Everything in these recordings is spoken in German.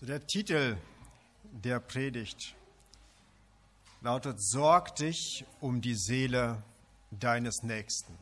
So, der Titel der Predigt lautet: Sorg dich um die Seele deines Nächsten.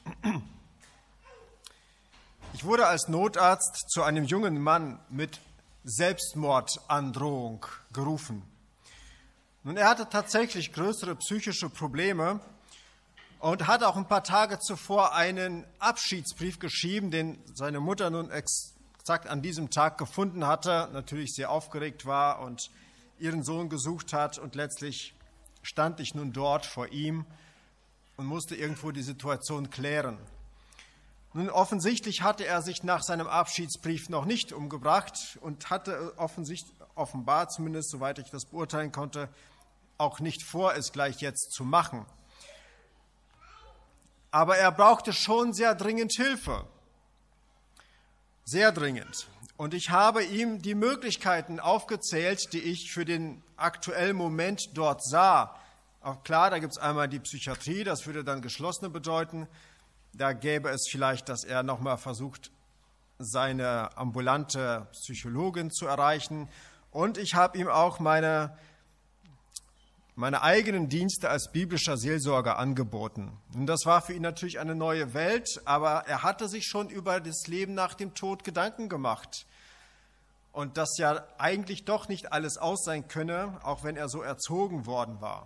Ich wurde als Notarzt zu einem jungen Mann mit Selbstmordandrohung gerufen. Nun, er hatte tatsächlich größere psychische Probleme und hatte auch ein paar Tage zuvor einen Abschiedsbrief geschrieben, den seine Mutter nun exakt an diesem Tag gefunden hatte, natürlich sehr aufgeregt war und ihren Sohn gesucht hat. Und letztlich stand ich nun dort vor ihm und musste irgendwo die Situation klären. Nun, offensichtlich hatte er sich nach seinem Abschiedsbrief noch nicht umgebracht und hatte offenbar, zumindest soweit ich das beurteilen konnte, auch nicht vor, es gleich jetzt zu machen. Aber er brauchte schon sehr dringend Hilfe. Sehr dringend. Und ich habe ihm die Möglichkeiten aufgezählt, die ich für den aktuellen Moment dort sah. Auch klar, da gibt es einmal die Psychiatrie, das würde dann geschlossene bedeuten. Da gäbe es vielleicht, dass er nochmal versucht, seine ambulante Psychologin zu erreichen. Und ich habe ihm auch meine eigenen Dienste als biblischer Seelsorger angeboten. Und das war für ihn natürlich eine neue Welt, aber er hatte sich schon über das Leben nach dem Tod Gedanken gemacht. Und dass ja eigentlich doch nicht alles aus sein könne, auch wenn er so erzogen worden war.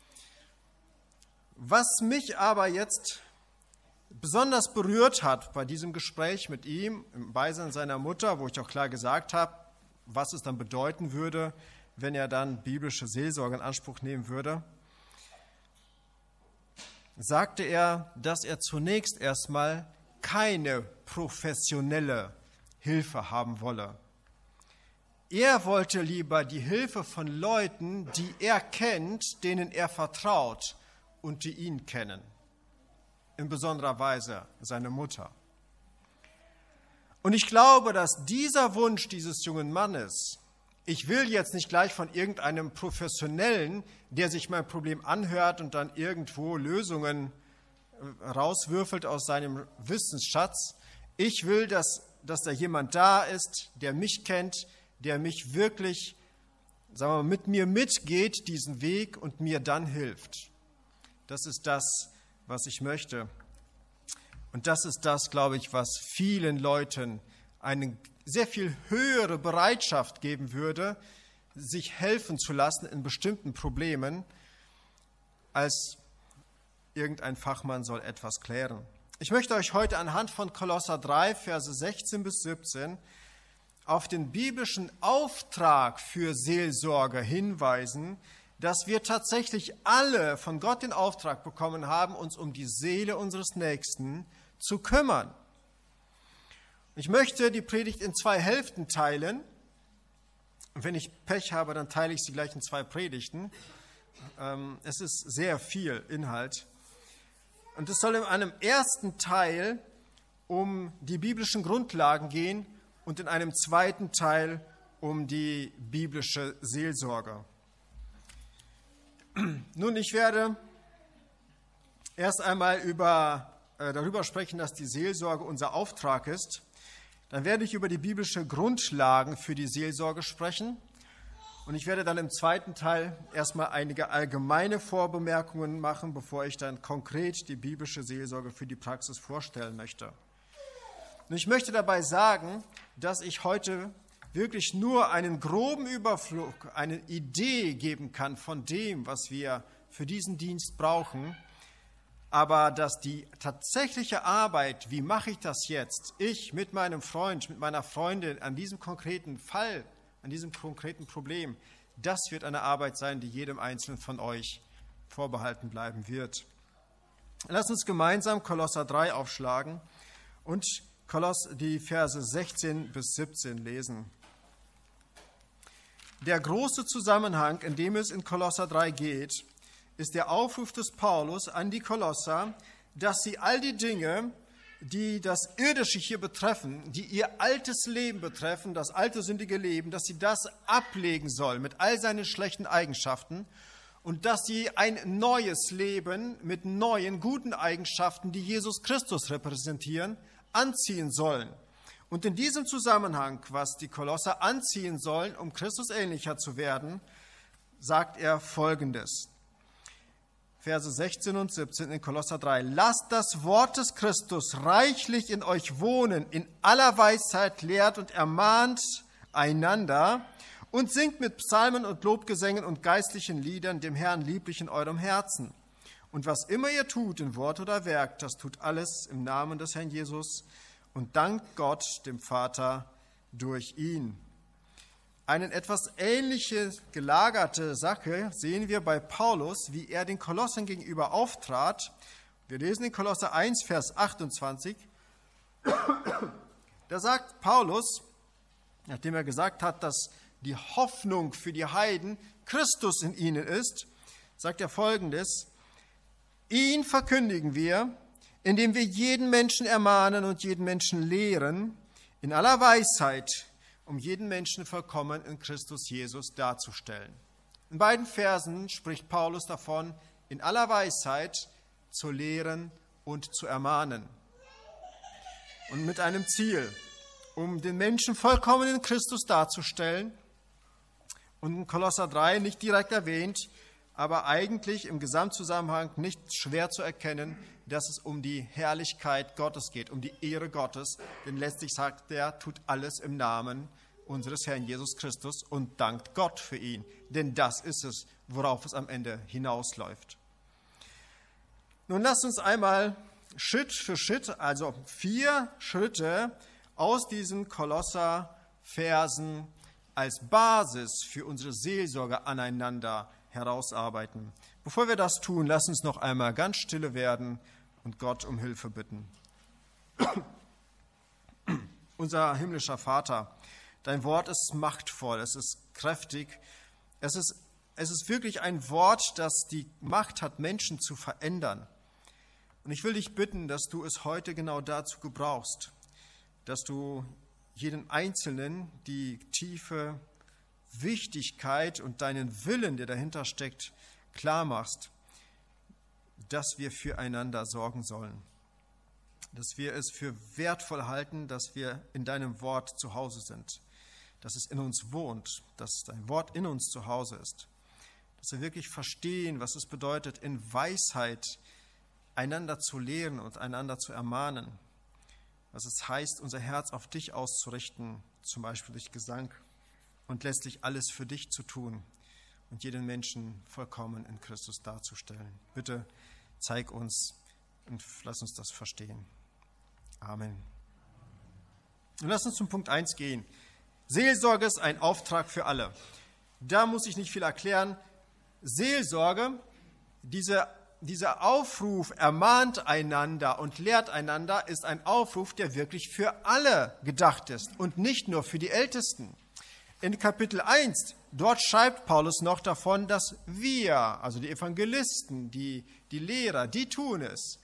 Was mich aber jetzt besonders berührt hat bei diesem Gespräch mit ihm, im Beisein seiner Mutter, wo ich auch klar gesagt habe, was es dann bedeuten würde, wenn er dann biblische Seelsorge in Anspruch nehmen würde, sagte er, dass er zunächst erstmal keine professionelle Hilfe haben wolle. Er wollte lieber die Hilfe von Leuten, die er kennt, denen er vertraut und die ihn kennen. In besonderer Weise seine Mutter. Und ich glaube, dass dieser Wunsch dieses jungen Mannes, ich will jetzt nicht gleich von irgendeinem Professionellen, der sich mein Problem anhört und dann irgendwo Lösungen rauswürfelt aus seinem Wissensschatz. Ich will, dass da jemand da ist, der mich kennt, der mich wirklich, sagen wir mal, mit mir mitgeht, diesen Weg und mir dann hilft. Das ist das, was ich möchte. Und das ist das, glaube ich, was vielen Leuten eine sehr viel höhere Bereitschaft geben würde, sich helfen zu lassen in bestimmten Problemen, als irgendein Fachmann soll etwas klären. Ich möchte euch heute anhand von Kolosser 3, Verse 16 bis 17 auf den biblischen Auftrag für Seelsorge hinweisen, dass wir tatsächlich alle von Gott den Auftrag bekommen haben, uns um die Seele unseres Nächsten zu kümmern. Ich möchte die Predigt in 2 Hälften teilen. Und wenn ich Pech habe, dann teile ich sie gleich in 2 Predigten. Es ist sehr viel Inhalt. Und es soll in einem ersten Teil um die biblischen Grundlagen gehen und in einem zweiten Teil um die biblische Seelsorge. Nun, ich werde erst einmal darüber sprechen, dass die Seelsorge unser Auftrag ist. Dann werde ich über die biblischen Grundlagen für die Seelsorge sprechen. Und ich werde dann im zweiten Teil erstmal einige allgemeine Vorbemerkungen machen, bevor ich dann konkret die biblische Seelsorge für die Praxis vorstellen möchte. Und ich möchte dabei sagen, dass ich heute wirklich nur einen groben Überflug, eine Idee geben kann von dem, was wir für diesen Dienst brauchen, aber dass die tatsächliche Arbeit, wie mache ich das jetzt, ich mit meinem Freund, mit meiner Freundin an diesem konkreten Fall, an diesem konkreten Problem, das wird eine Arbeit sein, die jedem Einzelnen von euch vorbehalten bleiben wird. Lasst uns gemeinsam Kolosser 3 aufschlagen und die Verse 16 bis 17 lesen. Der große Zusammenhang, in dem es in Kolosser 3 geht, ist der Aufruf des Paulus an die Kolosser, dass sie all die Dinge, die das Irdische hier betreffen, die ihr altes Leben betreffen, das alte sündige Leben, dass sie das ablegen sollen mit all seinen schlechten Eigenschaften und dass sie ein neues Leben mit neuen guten Eigenschaften, die Jesus Christus repräsentieren, anziehen sollen. Und in diesem Zusammenhang, was die Kolosser anziehen sollen, um Christus ähnlicher zu werden, sagt er Folgendes. Verse 16 und 17 in Kolosser 3. Lasst das Wort des Christus reichlich in euch wohnen, in aller Weisheit lehrt und ermahnt einander und singt mit Psalmen und Lobgesängen und geistlichen Liedern dem Herrn lieblich in eurem Herzen. Und was immer ihr tut, in Wort oder Werk, das tut alles im Namen des Herrn Jesus und dankt Gott, dem Vater, durch ihn. Eine etwas ähnliche gelagerte Sache sehen wir bei Paulus, wie er den Kolossern gegenüber auftrat. Wir lesen in Kolosser 1, Vers 28. Da sagt Paulus, nachdem er gesagt hat, dass die Hoffnung für die Heiden Christus in ihnen ist, sagt er Folgendes: Ihn verkündigen wir, indem wir jeden Menschen ermahnen und jeden Menschen lehren, in aller Weisheit, um jeden Menschen vollkommen in Christus Jesus darzustellen. In beiden Versen spricht Paulus davon, in aller Weisheit zu lehren und zu ermahnen. Und mit einem Ziel, um den Menschen vollkommen in Christus darzustellen. Und in Kolosser 3 nicht direkt erwähnt, aber eigentlich im Gesamtzusammenhang nicht schwer zu erkennen, dass es um die Herrlichkeit Gottes geht, um die Ehre Gottes. Denn letztlich sagt er, tut alles im Namen unseres Herrn Jesus Christus und dankt Gott für ihn. Denn das ist es, worauf es am Ende hinausläuft. Nun lasst uns einmal Schritt für Schritt, also 4 Schritte aus diesen Kolosser-Versen als Basis für unsere Seelsorge aneinander herausarbeiten. Bevor wir das tun, lasst uns noch einmal ganz stille werden und Gott um Hilfe bitten. Unser himmlischer Vater, dein Wort ist machtvoll, es ist kräftig, es ist wirklich ein Wort, das die Macht hat, Menschen zu verändern. Und ich will dich bitten, dass du es heute genau dazu gebrauchst, dass du jedem Einzelnen die tiefe Wichtigkeit und deinen Willen, der dahinter steckt, klar machst, dass wir füreinander sorgen sollen, dass wir es für wertvoll halten, dass wir in deinem Wort zu Hause sind, dass es in uns wohnt, dass dein Wort in uns zu Hause ist, dass wir wirklich verstehen, was es bedeutet, in Weisheit einander zu lehren und einander zu ermahnen, was es heißt, unser Herz auf dich auszurichten, zum Beispiel durch Gesang, und letztlich alles für dich zu tun und jeden Menschen vollkommen in Christus darzustellen. Bitte zeig uns und lass uns das verstehen. Amen. Und lass uns zum Punkt 1 gehen. Seelsorge ist ein Auftrag für alle. Da muss ich nicht viel erklären. Seelsorge, dieser Aufruf, ermahnt einander und lehrt einander, ist ein Aufruf, der wirklich für alle gedacht ist und nicht nur für die Ältesten. In Kapitel 1, dort schreibt Paulus noch davon, dass wir, also die Evangelisten, die Lehrer, die tun es.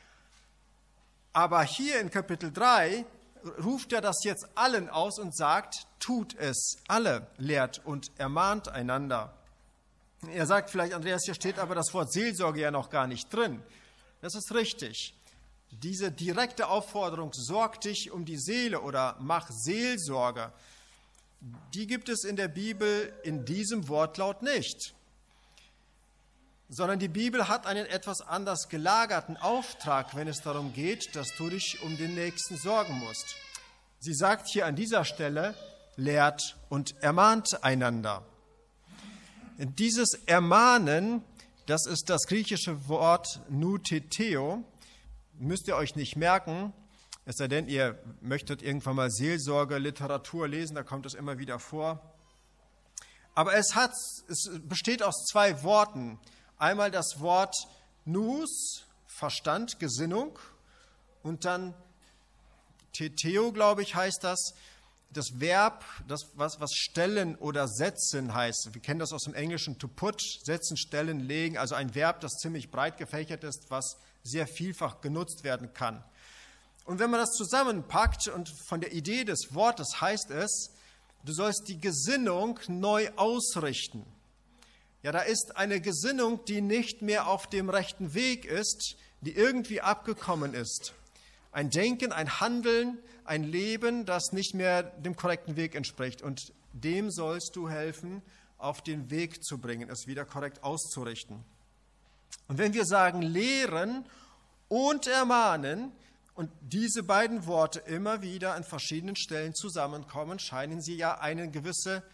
Aber hier in Kapitel 3 ruft er das jetzt allen aus und sagt, tut es, alle lehrt und ermahnt einander. Er sagt vielleicht, Andreas, hier steht aber das Wort Seelsorge ja noch gar nicht drin. Das ist richtig. Diese direkte Aufforderung, sorg dich um die Seele oder mach Seelsorge, die gibt es in der Bibel in diesem Wortlaut nicht. Sondern die Bibel hat einen etwas anders gelagerten Auftrag, wenn es darum geht, dass du dich um den Nächsten sorgen musst. Sie sagt hier an dieser Stelle, lehrt und ermahnt einander. Dieses Ermahnen, das ist das griechische Wort nouteteo, müsst ihr euch nicht merken, es sei denn, ihr möchtet irgendwann mal Seelsorge, Literatur lesen, da kommt es immer wieder vor. Aber es besteht aus 2 Worten. Einmal das Wort nous, Verstand, Gesinnung, und dann teteo, glaube ich, heißt das Verb, das was stellen oder setzen heißt. Wir kennen das aus dem Englischen, to put, setzen, stellen, legen, also ein Verb, das ziemlich breit gefächert ist, was sehr vielfach genutzt werden kann. Und wenn man das zusammenpackt und von der Idee des Wortes heißt es, du sollst die Gesinnung neu ausrichten. Ja, da ist eine Gesinnung, die nicht mehr auf dem rechten Weg ist, die irgendwie abgekommen ist. Ein Denken, ein Handeln, ein Leben, das nicht mehr dem korrekten Weg entspricht. Und dem sollst du helfen, auf den Weg zu bringen, es wieder korrekt auszurichten. Und wenn wir sagen lehren und ermahnen und diese beiden Worte immer wieder an verschiedenen Stellen zusammenkommen, scheinen sie ja eine gewisse,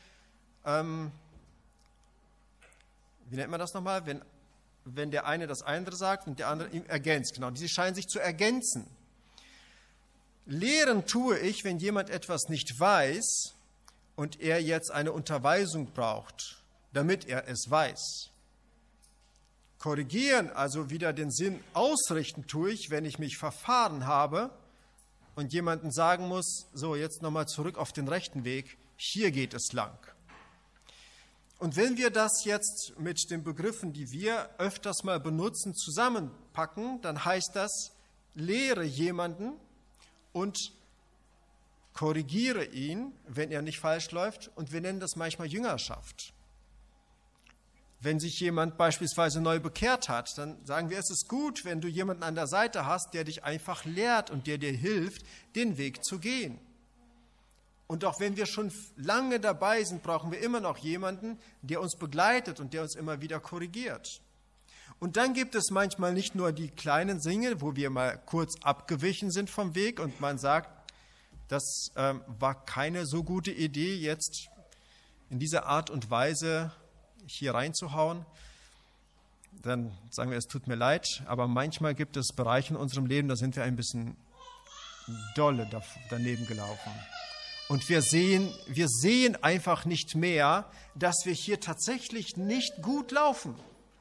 wie nennt man das nochmal, wenn der eine das andere sagt und der andere ihm ergänzt. Genau, sie scheinen sich zu ergänzen. Lehren tue ich, wenn jemand etwas nicht weiß und er jetzt eine Unterweisung braucht, damit er es weiß. Korrigieren, also wieder den Sinn ausrichten, tue ich, wenn ich mich verfahren habe und jemandem sagen muss, so jetzt nochmal zurück auf den rechten Weg, hier geht es lang. Und wenn wir das jetzt mit den Begriffen, die wir öfters mal benutzen, zusammenpacken, dann heißt das, lehre jemanden und korrigiere ihn, wenn er nicht falsch läuft. Und wir nennen das manchmal Jüngerschaft. Wenn sich jemand beispielsweise neu bekehrt hat, dann sagen wir, es ist gut, wenn du jemanden an der Seite hast, der dich einfach lehrt und der dir hilft, den Weg zu gehen. Und auch wenn wir schon lange dabei sind, brauchen wir immer noch jemanden, der uns begleitet und der uns immer wieder korrigiert. Und dann gibt es manchmal nicht nur die kleinen Dinge, wo wir mal kurz abgewichen sind vom Weg und man sagt, das war keine so gute Idee, jetzt in dieser Art und Weise hier reinzuhauen. Dann sagen wir, es tut mir leid, aber manchmal gibt es Bereiche in unserem Leben, da sind wir ein bisschen dolle daneben gelaufen. Und wir sehen einfach nicht mehr, dass wir hier tatsächlich nicht gut laufen.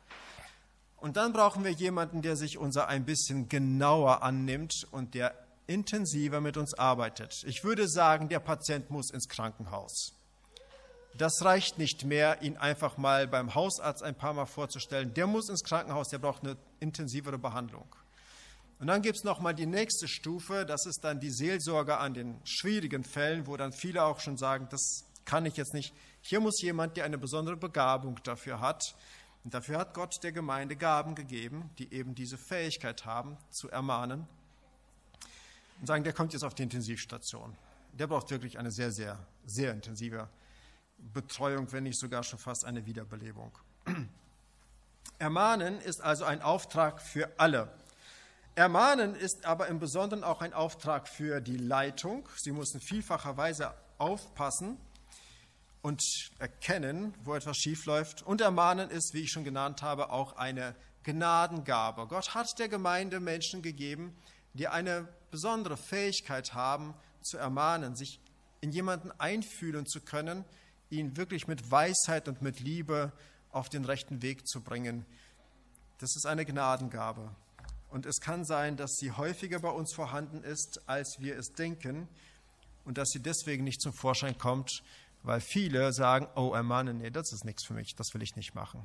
Und dann brauchen wir jemanden, der sich unser ein bisschen genauer annimmt und der intensiver mit uns arbeitet. Ich würde sagen, der Patient muss ins Krankenhaus. Das reicht nicht mehr, ihn einfach mal beim Hausarzt ein paar Mal vorzustellen. Der muss ins Krankenhaus, der braucht eine intensivere Behandlung. Und dann gibt es nochmal die nächste Stufe, das ist dann die Seelsorge an den schwierigen Fällen, wo dann viele auch schon sagen, das kann ich jetzt nicht. Hier muss jemand, der eine besondere Begabung dafür hat. Und dafür hat Gott der Gemeinde Gaben gegeben, die eben diese Fähigkeit haben, zu ermahnen. Und sagen, der kommt jetzt auf die Intensivstation. Der braucht wirklich eine sehr, sehr, sehr intensive Betreuung, wenn nicht sogar schon fast eine Wiederbelebung. Ermahnen ist also ein Auftrag für alle. Ermahnen ist aber im Besonderen auch ein Auftrag für die Leitung. Sie muss in vielfacher Weise aufpassen und erkennen, wo etwas schiefläuft. Und Ermahnen ist, wie ich schon genannt habe, auch eine Gnadengabe. Gott hat der Gemeinde Menschen gegeben, die eine besondere Fähigkeit haben, zu ermahnen, sich in jemanden einfühlen zu können, ihn wirklich mit Weisheit und mit Liebe auf den rechten Weg zu bringen. Das ist eine Gnadengabe. Und es kann sein, dass sie häufiger bei uns vorhanden ist, als wir es denken und dass sie deswegen nicht zum Vorschein kommt, weil viele sagen, oh, ermahnen, nee, das ist nichts für mich, das will ich nicht machen.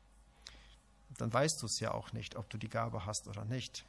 Dann weißt du es ja auch nicht, ob du die Gabe hast oder nicht.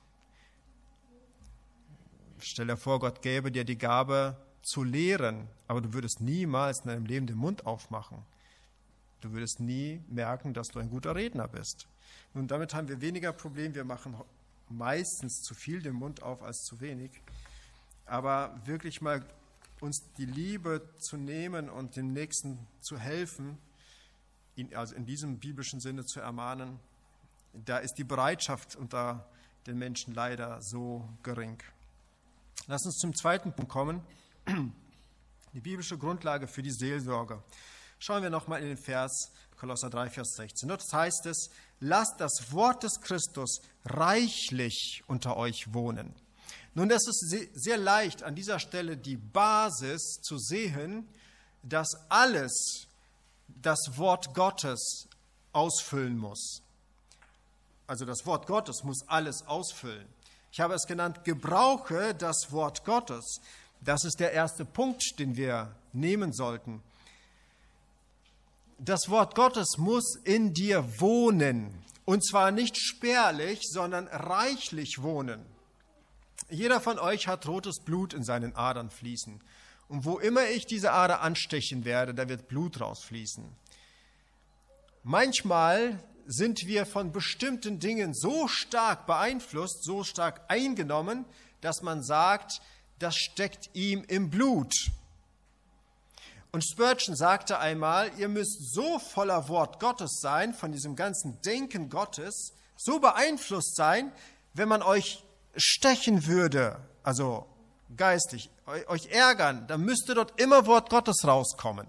Stell dir vor, Gott gäbe dir die Gabe zu lehren, aber du würdest niemals in deinem Leben den Mund aufmachen. Du würdest nie merken, dass du ein guter Redner bist. Nun, damit haben wir weniger Probleme. Wir machen meistens zu viel den Mund auf als zu wenig. Aber wirklich mal uns die Liebe zu nehmen und dem Nächsten zu helfen, ihn also in diesem biblischen Sinne zu ermahnen, da ist die Bereitschaft unter den Menschen leider so gering. Lass uns zum zweiten Punkt kommen, die biblische Grundlage für die Seelsorge. Schauen wir nochmal in den Vers Kolosser 3, Vers 16. Dort heißt es, lasst das Wort des Christus reichlich unter euch wohnen. Nun, es ist sehr leicht, an dieser Stelle die Basis zu sehen, dass alles das Wort Gottes ausfüllen muss. Also das Wort Gottes muss alles ausfüllen. Ich habe es genannt, gebrauche das Wort Gottes. Das ist der erste Punkt, den wir nehmen sollten. Das Wort Gottes muss in dir wohnen. Und zwar nicht spärlich, sondern reichlich wohnen. Jeder von euch hat rotes Blut in seinen Adern fließen. Und wo immer ich diese Ader anstechen werde, da wird Blut rausfließen. Manchmal sind wir von bestimmten Dingen so stark beeinflusst, so stark eingenommen, dass man sagt, das steckt ihm im Blut. Und Spurgeon sagte einmal, ihr müsst so voller Wort Gottes sein, von diesem ganzen Denken Gottes, so beeinflusst sein, wenn man euch stechen würde, also geistig, euch ärgern, dann müsste dort immer Wort Gottes rauskommen.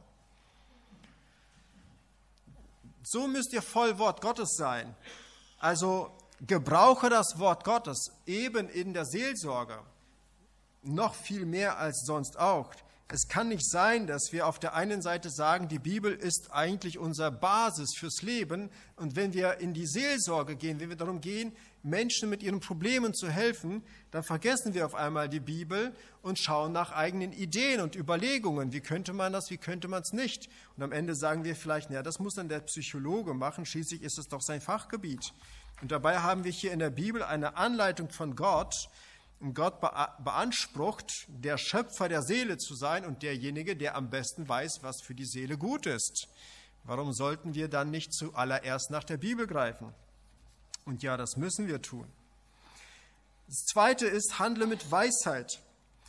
So müsst ihr voll Wort Gottes sein. Also gebrauche das Wort Gottes eben in der Seelsorge noch viel mehr als sonst auch. Es kann nicht sein, dass wir auf der einen Seite sagen, die Bibel ist eigentlich unsere Basis fürs Leben, und wenn wir in die Seelsorge gehen, wenn wir darum gehen, Menschen mit ihren Problemen zu helfen, dann vergessen wir auf einmal die Bibel und schauen nach eigenen Ideen und Überlegungen. Wie könnte man das, wie könnte man es nicht? Und am Ende sagen wir vielleicht, naja, das muss dann der Psychologe machen, schließlich ist es doch sein Fachgebiet. Und dabei haben wir hier in der Bibel eine Anleitung von Gott. Und Gott beansprucht, der Schöpfer der Seele zu sein und derjenige, der am besten weiß, was für die Seele gut ist. Warum sollten wir dann nicht zuallererst nach der Bibel greifen? Und ja, das müssen wir tun. Das Zweite ist, handle mit Weisheit.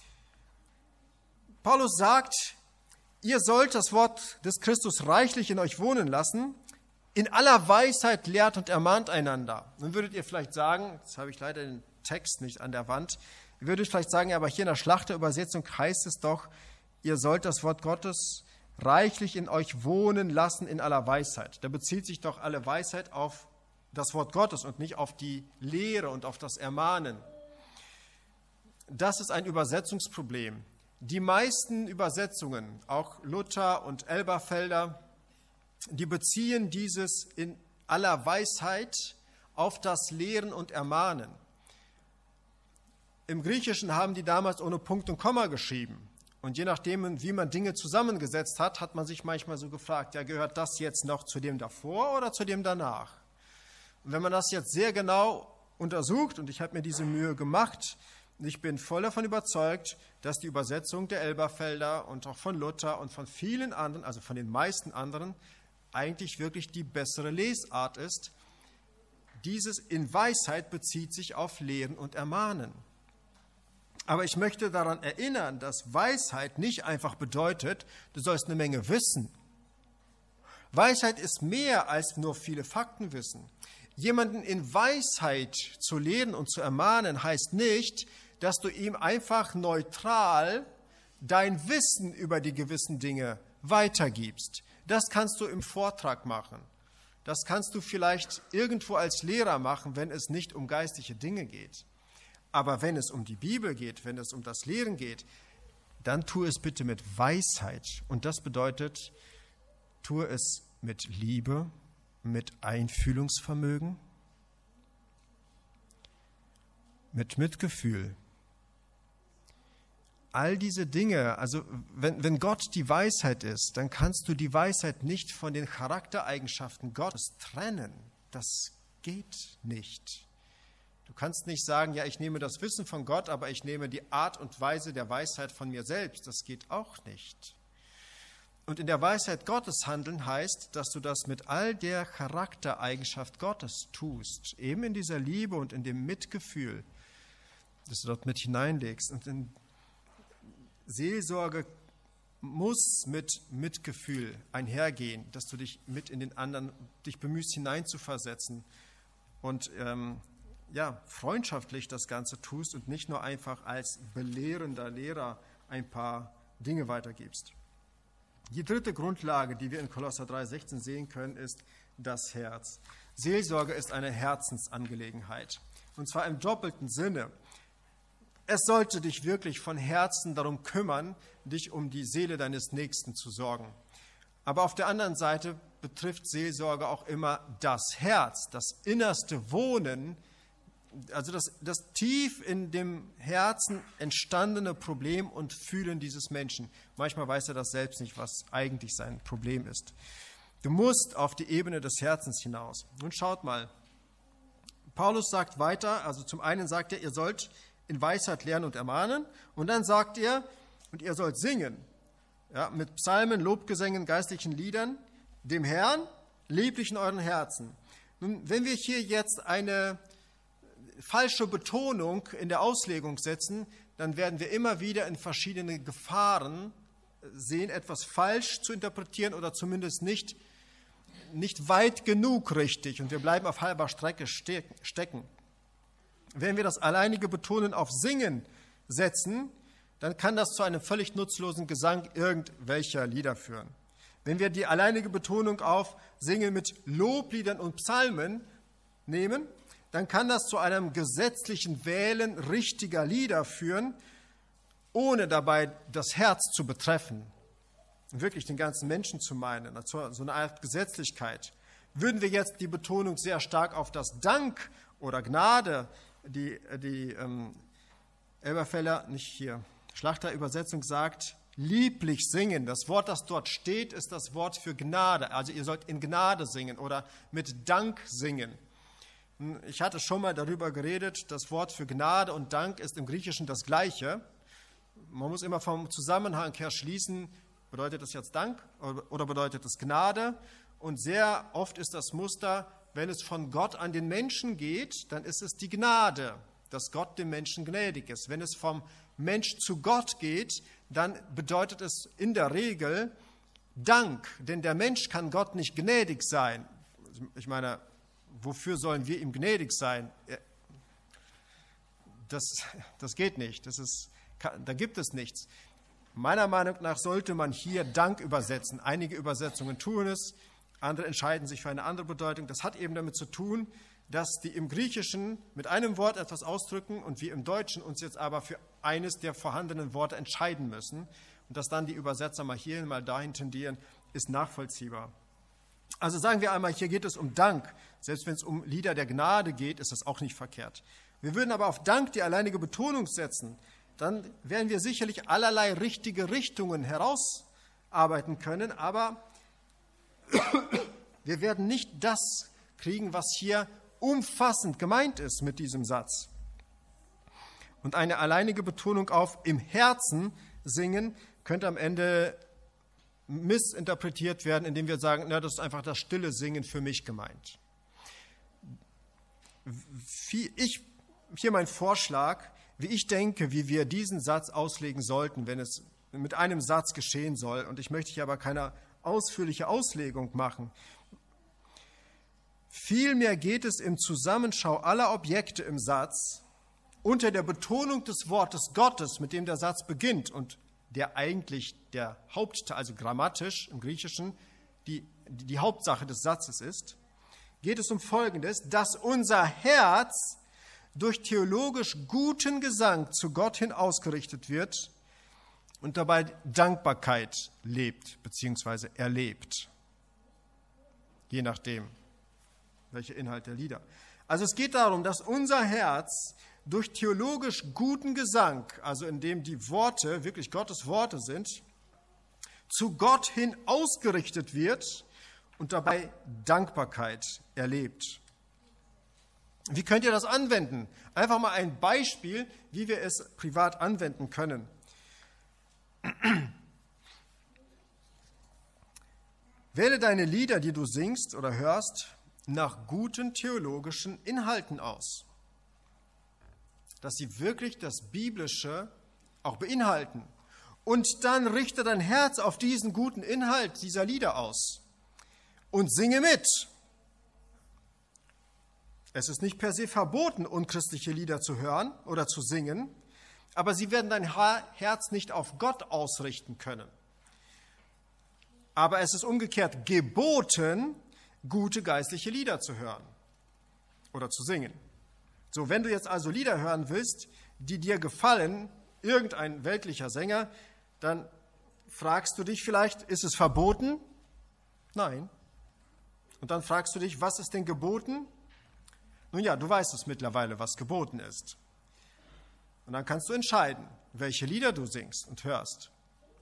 Paulus sagt, ihr sollt das Wort des Christus reichlich in euch wohnen lassen, in aller Weisheit lehrt und ermahnt einander. Nun würdet ihr vielleicht sagen, das habe ich leider den Text nicht an der Wand, ihr würdet vielleicht sagen, ja, aber hier in der Schlachterübersetzung heißt es doch, ihr sollt das Wort Gottes reichlich in euch wohnen lassen in aller Weisheit. Da bezieht sich doch alle Weisheit auf das Wort Gottes und nicht auf die Lehre und auf das Ermahnen. Das ist ein Übersetzungsproblem. Die meisten Übersetzungen, auch Luther und Elberfelder, die beziehen dieses in aller Weisheit auf das Lehren und Ermahnen. Im Griechischen haben die damals ohne Punkt und Komma geschrieben. Und je nachdem, wie man Dinge zusammengesetzt hat, hat man sich manchmal so gefragt, ja, gehört das jetzt noch zu dem davor oder zu dem danach? Und wenn man das jetzt sehr genau untersucht, und ich habe mir diese Mühe gemacht, und ich bin voll davon überzeugt, dass die Übersetzung der Elberfelder und auch von Luther und von vielen anderen, also von den meisten anderen, eigentlich wirklich die bessere Lesart ist. Dieses in Weisheit bezieht sich auf Lehren und Ermahnen. Aber ich möchte daran erinnern, dass Weisheit nicht einfach bedeutet, du sollst eine Menge wissen. Weisheit ist mehr als nur viele Fakten wissen. Jemanden in Weisheit zu lehren und zu ermahnen, heißt nicht, dass du ihm einfach neutral dein Wissen über die gewissen Dinge weitergibst. Das kannst du im Vortrag machen. Das kannst du vielleicht irgendwo als Lehrer machen, wenn es nicht um geistliche Dinge geht. Aber wenn es um die Bibel geht, wenn es um das Lehren geht, dann tue es bitte mit Weisheit. Und das bedeutet, tue es mit Liebe, mit Einfühlungsvermögen, mit Mitgefühl. All diese Dinge, also wenn Gott die Weisheit ist, dann kannst du die Weisheit nicht von den Charaktereigenschaften Gottes trennen. Das geht nicht. Du kannst nicht sagen, ja, ich nehme das Wissen von Gott, aber ich nehme die Art und Weise der Weisheit von mir selbst. Das geht auch nicht. Und in der Weisheit Gottes handeln heißt, dass du das mit all der Charaktereigenschaft Gottes tust, eben in dieser Liebe und in dem Mitgefühl, das du dort mit hineinlegst. Und in Seelsorge muss mit Mitgefühl einhergehen, dass du dich mit in den anderen, dich bemühst hineinzuversetzen und freundschaftlich das Ganze tust und nicht nur einfach als belehrender Lehrer ein paar Dinge weitergibst. Die dritte Grundlage, die wir in Kolosser 3,16 sehen können, ist das Herz. Seelsorge ist eine Herzensangelegenheit, und zwar im doppelten Sinne. Es sollte dich wirklich von Herzen darum kümmern, dich um die Seele deines Nächsten zu sorgen. Aber auf der anderen Seite betrifft Seelsorge auch immer das Herz, das innerste Wohnen, also das tief in dem Herzen entstandene Problem und Fühlen dieses Menschen. Manchmal weiß er das selbst nicht, was eigentlich sein Problem ist. Du musst auf die Ebene des Herzens hinaus. Nun schaut mal, Paulus sagt weiter, also zum einen sagt er, ihr sollt in Weisheit lernen und ermahnen, und dann sagt er, und ihr sollt singen, ja, mit Psalmen, Lobgesängen, geistlichen Liedern, dem Herrn, lieblich in euren Herzen. Nun, wenn wir hier jetzt falsche Betonung in der Auslegung setzen, dann werden wir immer wieder in verschiedene Gefahren sehen, etwas falsch zu interpretieren oder zumindest nicht weit genug richtig. Und wir bleiben auf halber Strecke stecken. Wenn wir das alleinige Betonen auf Singen setzen, dann kann das zu einem völlig nutzlosen Gesang irgendwelcher Lieder führen. Wenn wir die alleinige Betonung auf Singen mit Lobliedern und Psalmen nehmen, dann kann das zu einem gesetzlichen Wählen richtiger Lieder führen, ohne dabei das Herz zu betreffen, wirklich den ganzen Menschen zu meinen, also so eine Art Gesetzlichkeit. Würden wir jetzt die Betonung sehr stark auf das Dank oder Gnade, die Elberfelder, nicht hier, Schlachterübersetzung sagt, lieblich singen. Das Wort, das dort steht, ist das Wort für Gnade. Also ihr sollt in Gnade singen oder mit Dank singen. Ich hatte schon mal darüber geredet, das Wort für Gnade und Dank ist im Griechischen das Gleiche. Man muss immer vom Zusammenhang her schließen, bedeutet das jetzt Dank oder bedeutet es Gnade? Und sehr oft ist das Muster, wenn es von Gott an den Menschen geht, dann ist es die Gnade, dass Gott dem Menschen gnädig ist. Wenn es vom Mensch zu Gott geht, dann bedeutet es in der Regel Dank, denn der Mensch kann Gott nicht gnädig sein. Ich meine, wofür sollen wir ihm gnädig sein? Das geht nicht, da gibt es nichts. Meiner Meinung nach sollte man hier Dank übersetzen. Einige Übersetzungen tun es, andere entscheiden sich für eine andere Bedeutung. Das hat eben damit zu tun, dass die im Griechischen mit einem Wort etwas ausdrücken und wir im Deutschen uns jetzt aber für eines der vorhandenen Worte entscheiden müssen. Und dass dann die Übersetzer mal hierhin, mal dahin tendieren, ist nachvollziehbar. Also sagen wir einmal, hier geht es um Dank. Selbst wenn es um Lieder der Gnade geht, ist das auch nicht verkehrt. Wir würden aber auf Dank die alleinige Betonung setzen. Dann werden wir sicherlich allerlei richtige Richtungen herausarbeiten können, aber wir werden nicht das kriegen, was hier umfassend gemeint ist mit diesem Satz. Und eine alleinige Betonung auf im Herzen singen könnte am Ende missinterpretiert werden, indem wir sagen, na, das ist einfach das stille Singen für mich gemeint. Hier mein Vorschlag, wie ich denke, wie wir diesen Satz auslegen sollten, wenn es mit einem Satz geschehen soll. Und ich möchte hier aber keine ausführliche Auslegung machen. Vielmehr geht es im Zusammenschau aller Objekte im Satz unter der Betonung des Wortes Gottes, mit dem der Satz beginnt und der eigentlich der Hauptteil, also grammatisch im Griechischen, die Hauptsache des Satzes ist, geht es um Folgendes, dass unser Herz durch theologisch guten Gesang zu Gott hin ausgerichtet wird und dabei Dankbarkeit lebt bzw. erlebt, je nachdem, welcher Inhalt der Lieder. Also es geht darum, dass unser Herz durch theologisch guten Gesang, also indem die Worte wirklich Gottes Worte sind, zu Gott hin ausgerichtet wird und dabei Dankbarkeit erlebt. Wie könnt ihr das anwenden? Einfach mal ein Beispiel, wie wir es privat anwenden können. Wähle deine Lieder, die du singst oder hörst, nach guten theologischen Inhalten aus. Dass sie wirklich das Biblische auch beinhalten. Und dann richte dein Herz auf diesen guten Inhalt dieser Lieder aus und singe mit. Es ist nicht per se verboten, unchristliche Lieder zu hören oder zu singen, aber sie werden dein Herz nicht auf Gott ausrichten können. Aber es ist umgekehrt geboten, gute geistliche Lieder zu hören oder zu singen. So, wenn du jetzt also Lieder hören willst, die dir gefallen, irgendein weltlicher Sänger, dann fragst du dich vielleicht, ist es verboten? Nein. Und dann fragst du dich, was ist denn geboten? Nun ja, du weißt es mittlerweile, was geboten ist. Und dann kannst du entscheiden, welche Lieder du singst und hörst.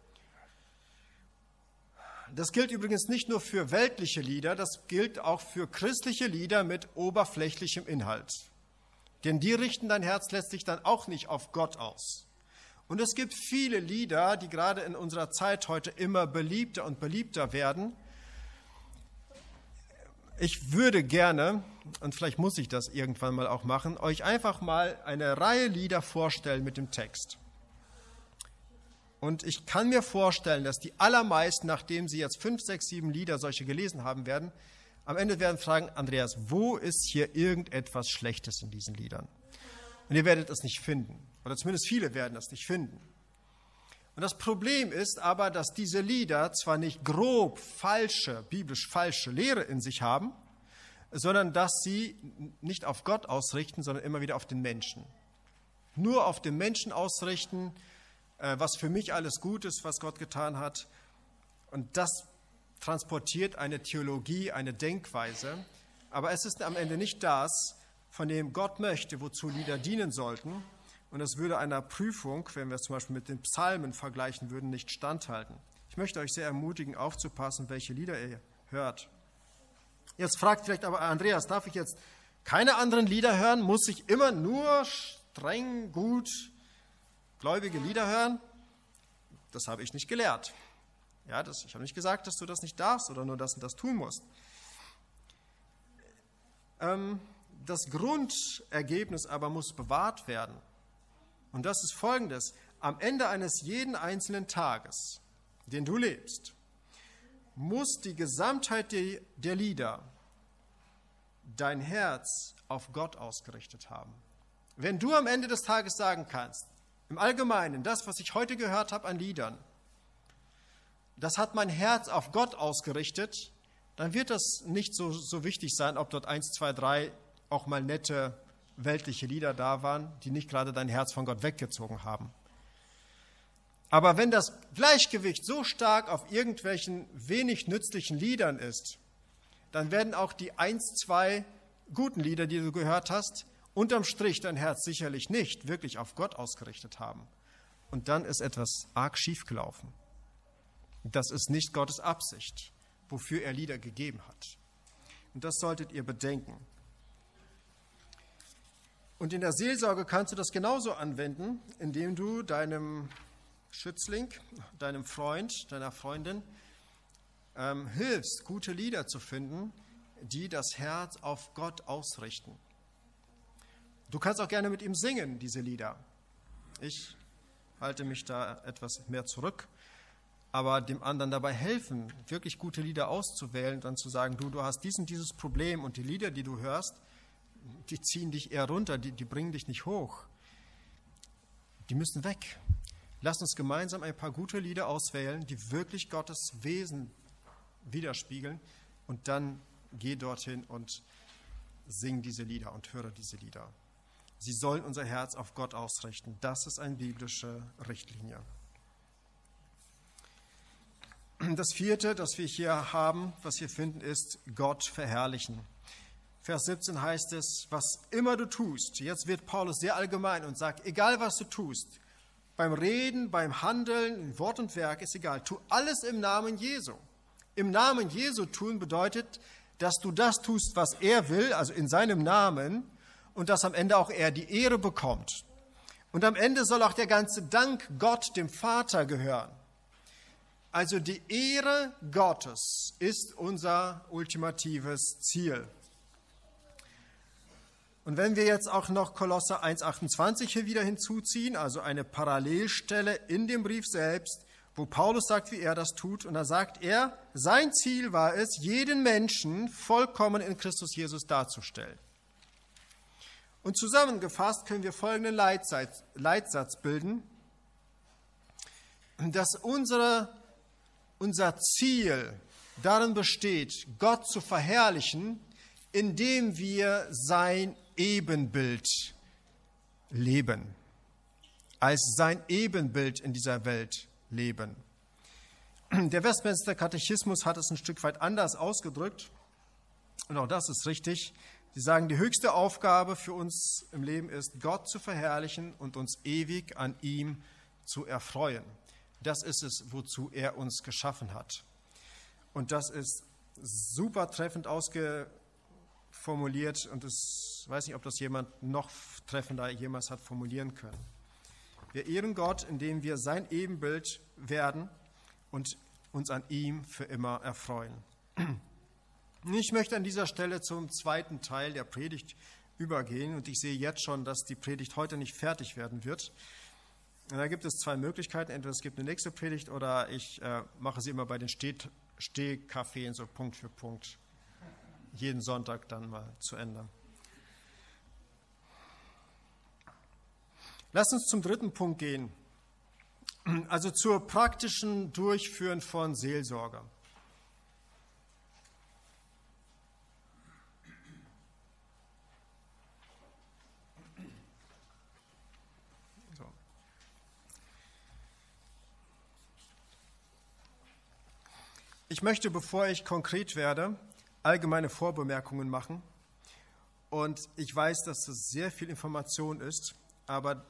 Das gilt übrigens nicht nur für weltliche Lieder, das gilt auch für christliche Lieder mit oberflächlichem Inhalt. Denn die richten dein Herz letztlich dann auch nicht auf Gott aus. Und es gibt viele Lieder, die gerade in unserer Zeit heute immer beliebter und beliebter werden, Ich würde gerne, und vielleicht muss ich das irgendwann mal auch machen, euch einfach mal eine Reihe Lieder vorstellen mit dem Text. Und ich kann mir vorstellen, dass die allermeisten, nachdem sie jetzt 5, 6, 7 Lieder solche gelesen haben werden, am Ende werden fragen, Andreas, wo ist hier irgendetwas Schlechtes in diesen Liedern? Und ihr werdet es nicht finden. Oder zumindest viele werden es nicht finden. Und das Problem ist aber, dass diese Lieder zwar nicht grob biblisch falsche Lehre in sich haben, sondern dass sie nicht auf Gott ausrichten, sondern immer wieder auf den Menschen. Nur auf den Menschen ausrichten, was für mich alles gut ist, was Gott getan hat. Und das transportiert eine Theologie, eine Denkweise. Aber es ist am Ende nicht das, von dem Gott möchte, wozu Lieder dienen sollten. Und es würde einer Prüfung, wenn wir es zum Beispiel mit den Psalmen vergleichen würden, nicht standhalten. Ich möchte euch sehr ermutigen, aufzupassen, welche Lieder ihr hört. Jetzt fragt vielleicht aber Andreas, darf ich jetzt keine anderen Lieder hören? Muss ich immer nur streng, gut, gläubige Lieder hören? Das habe ich nicht gelehrt. Ja, ich habe nicht gesagt, dass du das nicht darfst oder nur das und das tun musst. Das Grundergebnis aber muss bewahrt werden. Und das ist Folgendes: Am Ende eines jeden einzelnen Tages, den du lebst, muss die Gesamtheit der Lieder dein Herz auf Gott ausgerichtet haben. Wenn du am Ende des Tages sagen kannst, im Allgemeinen, das, was ich heute gehört habe an Liedern, das hat mein Herz auf Gott ausgerichtet, dann wird das nicht so wichtig sein, ob dort 1, 2, 3 auch mal nette weltliche Lieder da waren, die nicht gerade dein Herz von Gott weggezogen haben. Aber wenn das Gleichgewicht so stark auf irgendwelchen wenig nützlichen Liedern ist, dann werden auch die 1, 2 guten Lieder, die du gehört hast, unterm Strich dein Herz sicherlich nicht wirklich auf Gott ausgerichtet haben. Und dann ist etwas arg schiefgelaufen. Das ist nicht Gottes Absicht, wofür er Lieder gegeben hat. Und das solltet ihr bedenken. Und in der Seelsorge kannst du das genauso anwenden, indem du deinem Schützling, deinem Freund, deiner Freundin hilfst, gute Lieder zu finden, die das Herz auf Gott ausrichten. Du kannst auch gerne mit ihm singen, diese Lieder. Ich halte mich da etwas mehr zurück, aber dem anderen dabei helfen, wirklich gute Lieder auszuwählen, dann zu sagen, du hast dieses Problem und die Lieder, die du hörst, die ziehen dich eher runter, die bringen dich nicht hoch. Die müssen weg. Lass uns gemeinsam ein paar gute Lieder auswählen, die wirklich Gottes Wesen widerspiegeln, und dann geh dorthin und sing diese Lieder und höre diese Lieder. Sie sollen unser Herz auf Gott ausrichten. Das ist eine biblische Richtlinie. Das vierte, das wir hier haben, was wir finden, ist Gott verherrlichen. Vers 17 heißt es, was immer du tust. Jetzt wird Paulus sehr allgemein und sagt, egal was du tust, beim Reden, beim Handeln, Wort und Werk, ist egal. Tu alles im Namen Jesu. Im Namen Jesu tun bedeutet, dass du das tust, was er will, also in seinem Namen, und dass am Ende auch er die Ehre bekommt. Und am Ende soll auch der ganze Dank Gott, dem Vater, gehören. Also die Ehre Gottes ist unser ultimatives Ziel. Und wenn wir jetzt auch noch Kolosser 1,28 hier wieder hinzuziehen, also eine Parallelstelle in dem Brief selbst, wo Paulus sagt, wie er das tut, und da sagt er, sein Ziel war es, jeden Menschen vollkommen in Christus Jesus darzustellen. Und zusammengefasst können wir folgenden Leitsatz bilden, dass unser Ziel darin besteht, Gott zu verherrlichen, indem wir sein Ebenbild leben, als sein Ebenbild in dieser Welt leben. Der Westminster Katechismus hat es ein Stück weit anders ausgedrückt, und auch das ist richtig. Sie sagen, die höchste Aufgabe für uns im Leben ist, Gott zu verherrlichen und uns ewig an ihm zu erfreuen. Das ist es, wozu er uns geschaffen hat. Und das ist super treffend ausgeformuliert, und ich weiß nicht, ob das jemand noch treffender jemals hat formulieren können. Wir ehren Gott, indem wir sein Ebenbild werden und uns an ihm für immer erfreuen. Ich möchte an dieser Stelle zum zweiten Teil der Predigt übergehen und ich sehe jetzt schon, dass die Predigt heute nicht fertig werden wird. Und da gibt es zwei Möglichkeiten. Entweder es gibt eine nächste Predigt oder ich mache sie immer bei den Stehkaffeen so Punkt für Punkt. Jeden Sonntag dann mal zu Ende. Lasst uns zum dritten Punkt gehen. Also zur praktischen Durchführen von Seelsorge. Ich möchte, bevor ich konkret werde, allgemeine Vorbemerkungen machen. Und ich weiß, dass das sehr viel Information ist, aber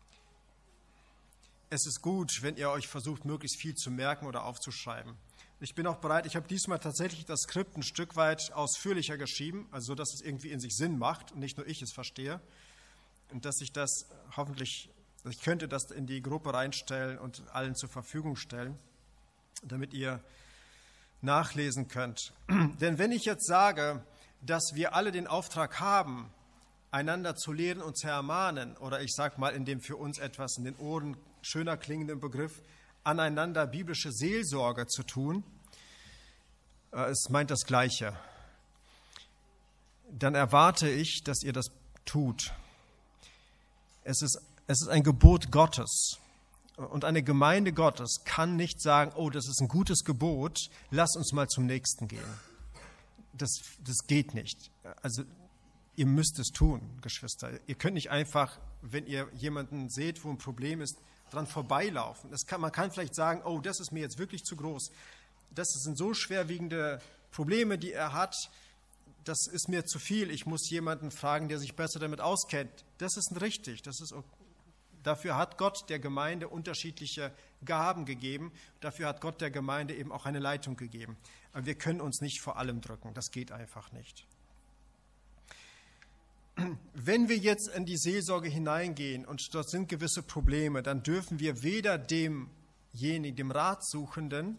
es ist gut, wenn ihr euch versucht, möglichst viel zu merken oder aufzuschreiben. Ich bin auch bereit, ich habe diesmal tatsächlich das Skript ein Stück weit ausführlicher geschrieben, also so, dass es irgendwie in sich Sinn macht und nicht nur ich es verstehe. Und dass ich das hoffentlich, ich könnte das in die Gruppe reinstellen und allen zur Verfügung stellen, damit ihr nachlesen könnt. Denn wenn ich jetzt sage, dass wir alle den Auftrag haben, einander zu lehren und zu ermahnen, oder ich sage mal in dem für uns etwas in den Ohren schöner klingenden Begriff, aneinander biblische Seelsorge zu tun, es meint das Gleiche, dann erwarte ich, dass ihr das tut. Es ist ein Gebot Gottes. Und eine Gemeinde Gottes kann nicht sagen, oh, das ist ein gutes Gebot, lass uns mal zum nächsten gehen. Das geht nicht. Also ihr müsst es tun, Geschwister. Ihr könnt nicht einfach, wenn ihr jemanden seht, wo ein Problem ist, dran vorbeilaufen. Man kann vielleicht sagen, oh, das ist mir jetzt wirklich zu groß. Das sind so schwerwiegende Probleme, die er hat, das ist mir zu viel. Ich muss jemanden fragen, der sich besser damit auskennt. Das ist richtig, das ist okay. Dafür hat Gott der Gemeinde unterschiedliche Gaben gegeben. Dafür hat Gott der Gemeinde eben auch eine Leitung gegeben. Aber wir können uns nicht vor allem drücken. Das geht einfach nicht. Wenn wir jetzt in die Seelsorge hineingehen und dort sind gewisse Probleme, dann dürfen wir weder demjenigen, dem Ratsuchenden,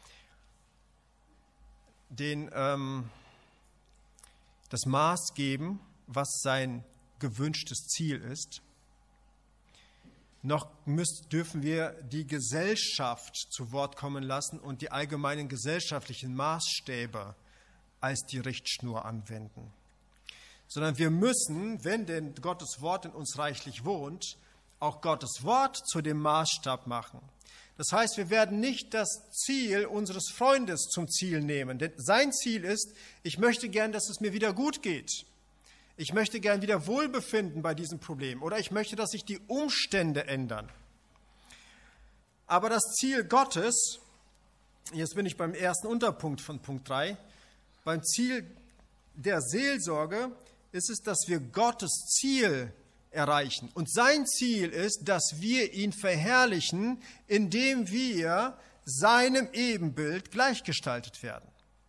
das Maß geben, was sein gewünschtes Ziel ist, noch dürfen wir die Gesellschaft zu Wort kommen lassen und die allgemeinen gesellschaftlichen Maßstäbe als die Richtschnur anwenden. Sondern wir müssen, wenn denn Gottes Wort in uns reichlich wohnt, auch Gottes Wort zu dem Maßstab machen. Das heißt, wir werden nicht das Ziel unseres Freundes zum Ziel nehmen. Denn sein Ziel ist, ich möchte gern, dass es mir wieder gut geht. Ich möchte gern wieder Wohlbefinden bei diesem Problem oder ich möchte, dass sich die Umstände ändern. Aber das Ziel Gottes, jetzt bin ich beim ersten Unterpunkt von Punkt 3, beim Ziel der Seelsorge ist es, dass wir Gottes Ziel erreichen. Und sein Ziel ist, dass wir ihn verherrlichen, indem wir seinem Ebenbild gleichgestaltet werden.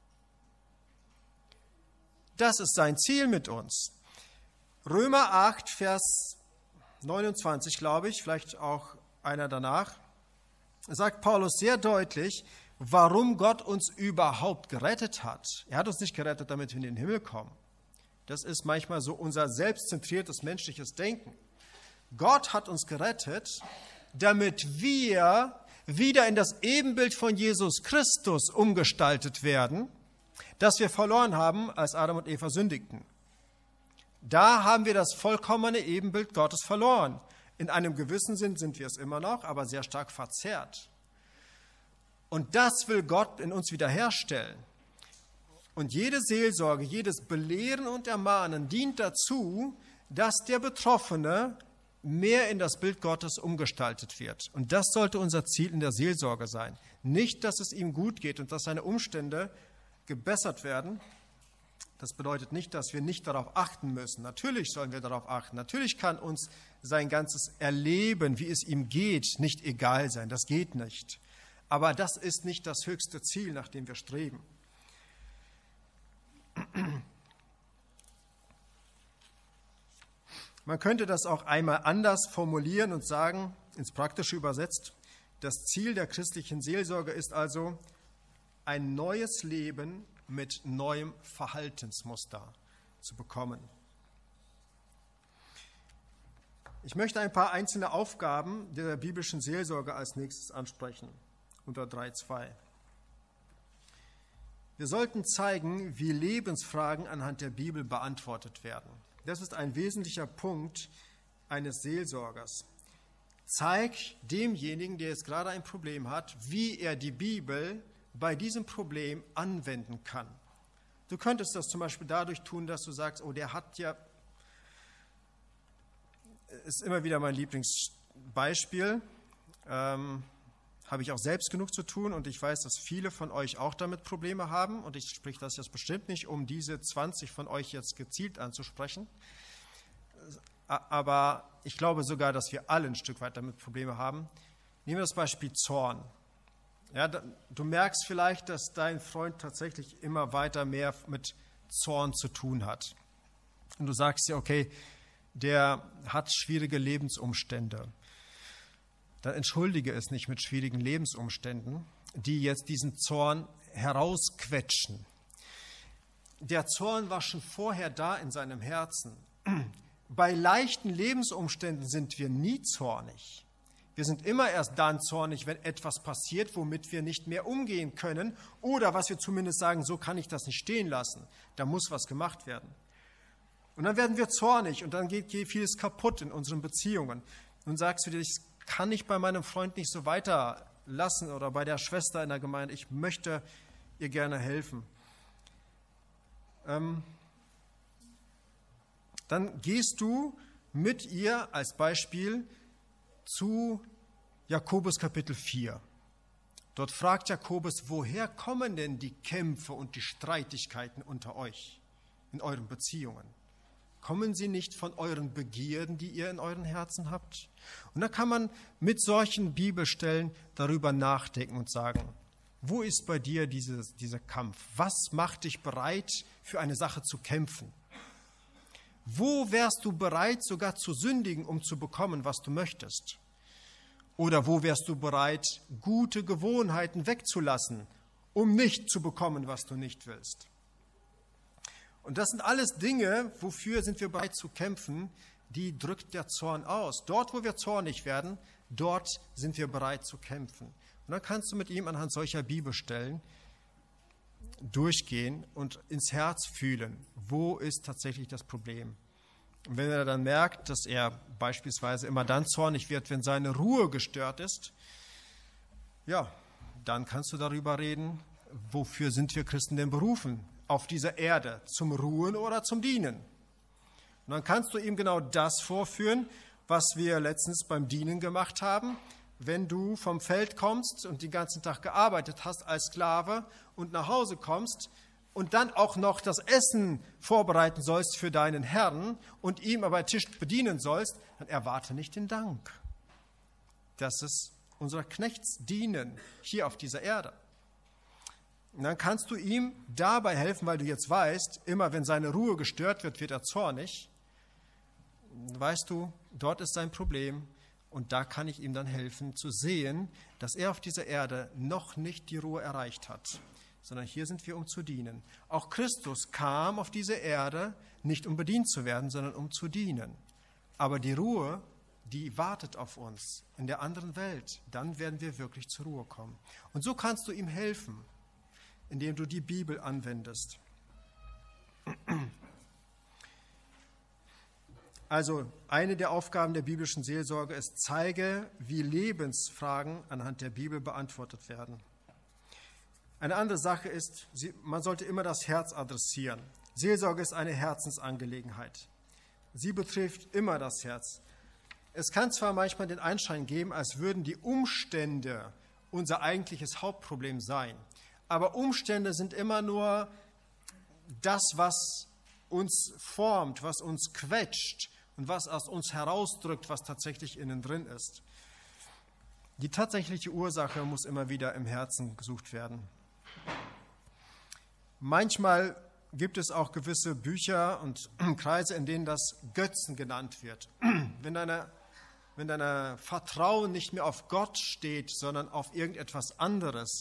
Das ist sein Ziel mit uns. Römer 8, Vers 29, glaube ich, vielleicht auch einer danach, sagt Paulus sehr deutlich, warum Gott uns überhaupt gerettet hat. Er hat uns nicht gerettet, damit wir in den Himmel kommen. Das ist manchmal so unser selbstzentriertes menschliches Denken. Gott hat uns gerettet, damit wir wieder in das Ebenbild von Jesus Christus umgestaltet werden, das wir verloren haben, als Adam und Eva sündigten. Da haben wir das vollkommene Ebenbild Gottes verloren. In einem gewissen Sinn sind wir es immer noch, aber sehr stark verzerrt. Und das will Gott in uns wiederherstellen. Und jede Seelsorge, jedes Belehren und Ermahnen dient dazu, dass der Betroffene mehr in das Bild Gottes umgestaltet wird. Und das sollte unser Ziel in der Seelsorge sein. Nicht, dass es ihm gut geht und dass seine Umstände gebessert werden. Das bedeutet nicht, dass wir nicht darauf achten müssen. Natürlich sollen wir darauf achten. Natürlich kann uns sein ganzes Erleben, wie es ihm geht, nicht egal sein. Das geht nicht. Aber das ist nicht das höchste Ziel, nach dem wir streben. Man könnte das auch einmal anders formulieren und sagen, ins Praktische übersetzt, das Ziel der christlichen Seelsorge ist also, ein neues Leben mit neuem Verhaltensmuster zu bekommen. Ich möchte ein paar einzelne Aufgaben der biblischen Seelsorge als nächstes ansprechen, unter 3.2. Wir sollten zeigen, wie Lebensfragen anhand der Bibel beantwortet werden. Das ist ein wesentlicher Punkt eines Seelsorgers. Zeig demjenigen, der jetzt gerade ein Problem hat, wie er die Bibel bei diesem Problem anwenden kann. Du könntest das zum Beispiel dadurch tun, dass du sagst, oh, der hat ja, ist immer wieder mein Lieblingsbeispiel, habe ich auch selbst genug zu tun und ich weiß, dass viele von euch auch damit Probleme haben und ich spreche das jetzt bestimmt nicht, um diese 20 von euch jetzt gezielt anzusprechen, aber ich glaube sogar, dass wir alle ein Stück weit damit Probleme haben. Nehmen wir das Beispiel Zorn. Ja, du merkst vielleicht, dass dein Freund tatsächlich immer weiter mehr mit Zorn zu tun hat. Und du sagst dir, okay, der hat schwierige Lebensumstände. Dann entschuldige es nicht mit schwierigen Lebensumständen, die jetzt diesen Zorn herausquetschen. Der Zorn war schon vorher da in seinem Herzen. Bei leichten Lebensumständen sind wir nie zornig. Wir sind immer erst dann zornig, wenn etwas passiert, womit wir nicht mehr umgehen können oder was wir zumindest sagen, so kann ich das nicht stehen lassen. Da muss was gemacht werden. Und dann werden wir zornig und dann geht vieles kaputt in unseren Beziehungen. Nun sagst du dir, ich kann ich bei meinem Freund nicht so weiterlassen oder bei der Schwester in der Gemeinde, ich möchte ihr gerne helfen. Dann gehst du mit ihr als Beispiel zu Jakobus Kapitel 4. Dort fragt Jakobus, woher kommen denn die Kämpfe und die Streitigkeiten unter euch in euren Beziehungen? Kommen sie nicht von euren Begierden, die ihr in euren Herzen habt? Und da kann man mit solchen Bibelstellen darüber nachdenken und sagen, wo ist bei dir dieser Kampf? Was macht dich bereit, für eine Sache zu kämpfen? Wo wärst du bereit, sogar zu sündigen, um zu bekommen, was du möchtest? Oder wo wärst du bereit, gute Gewohnheiten wegzulassen, um nicht zu bekommen, was du nicht willst? Und das sind alles Dinge, wofür sind wir bereit zu kämpfen, die drückt der Zorn aus. Dort, wo wir zornig werden, dort sind wir bereit zu kämpfen. Und dann kannst du mit ihm anhand solcher Bibelstellen durchgehen und ins Herz fühlen, wo ist tatsächlich das Problem. Und wenn er dann merkt, dass er beispielsweise immer dann zornig wird, wenn seine Ruhe gestört ist, ja, dann kannst du darüber reden, wofür sind wir Christen denn berufen auf dieser Erde, zum Ruhen oder zum Dienen. Und dann kannst du ihm genau das vorführen, was wir letztens beim Dienen gemacht haben. Wenn du vom Feld kommst und den ganzen Tag gearbeitet hast als Sklave und nach Hause kommst und dann auch noch das Essen vorbereiten sollst für deinen Herrn und ihm aber Tisch bedienen sollst, dann erwarte nicht den Dank. Das ist unser Knechtsdienen hier auf dieser Erde. Und dann kannst du ihm dabei helfen, weil du jetzt weißt, immer wenn seine Ruhe gestört wird, wird er zornig. Weißt du, dort ist sein Problem und da kann ich ihm dann helfen zu sehen, dass er auf dieser Erde noch nicht die Ruhe erreicht hat, sondern hier sind wir, um zu dienen. Auch Christus kam auf diese Erde nicht, um bedient zu werden, sondern um zu dienen. Aber die Ruhe, die wartet auf uns in der anderen Welt. Dann werden wir wirklich zur Ruhe kommen. Und so kannst du ihm helfen, indem du die Bibel anwendest. Also eine der Aufgaben der biblischen Seelsorge ist, zeige, wie Lebensfragen anhand der Bibel beantwortet werden. Eine andere Sache ist, man sollte immer das Herz adressieren. Seelsorge ist eine Herzensangelegenheit. Sie betrifft immer das Herz. Es kann zwar manchmal den Anschein geben, als würden die Umstände unser eigentliches Hauptproblem sein, aber Umstände sind immer nur das, was uns formt, was uns quetscht und was aus uns herausdrückt, was tatsächlich innen drin ist. Die tatsächliche Ursache muss immer wieder im Herzen gesucht werden. Manchmal gibt es auch gewisse Bücher und Kreise, in denen das Götzen genannt wird. Wenn dein Vertrauen nicht mehr auf Gott steht, sondern auf irgendetwas anderes,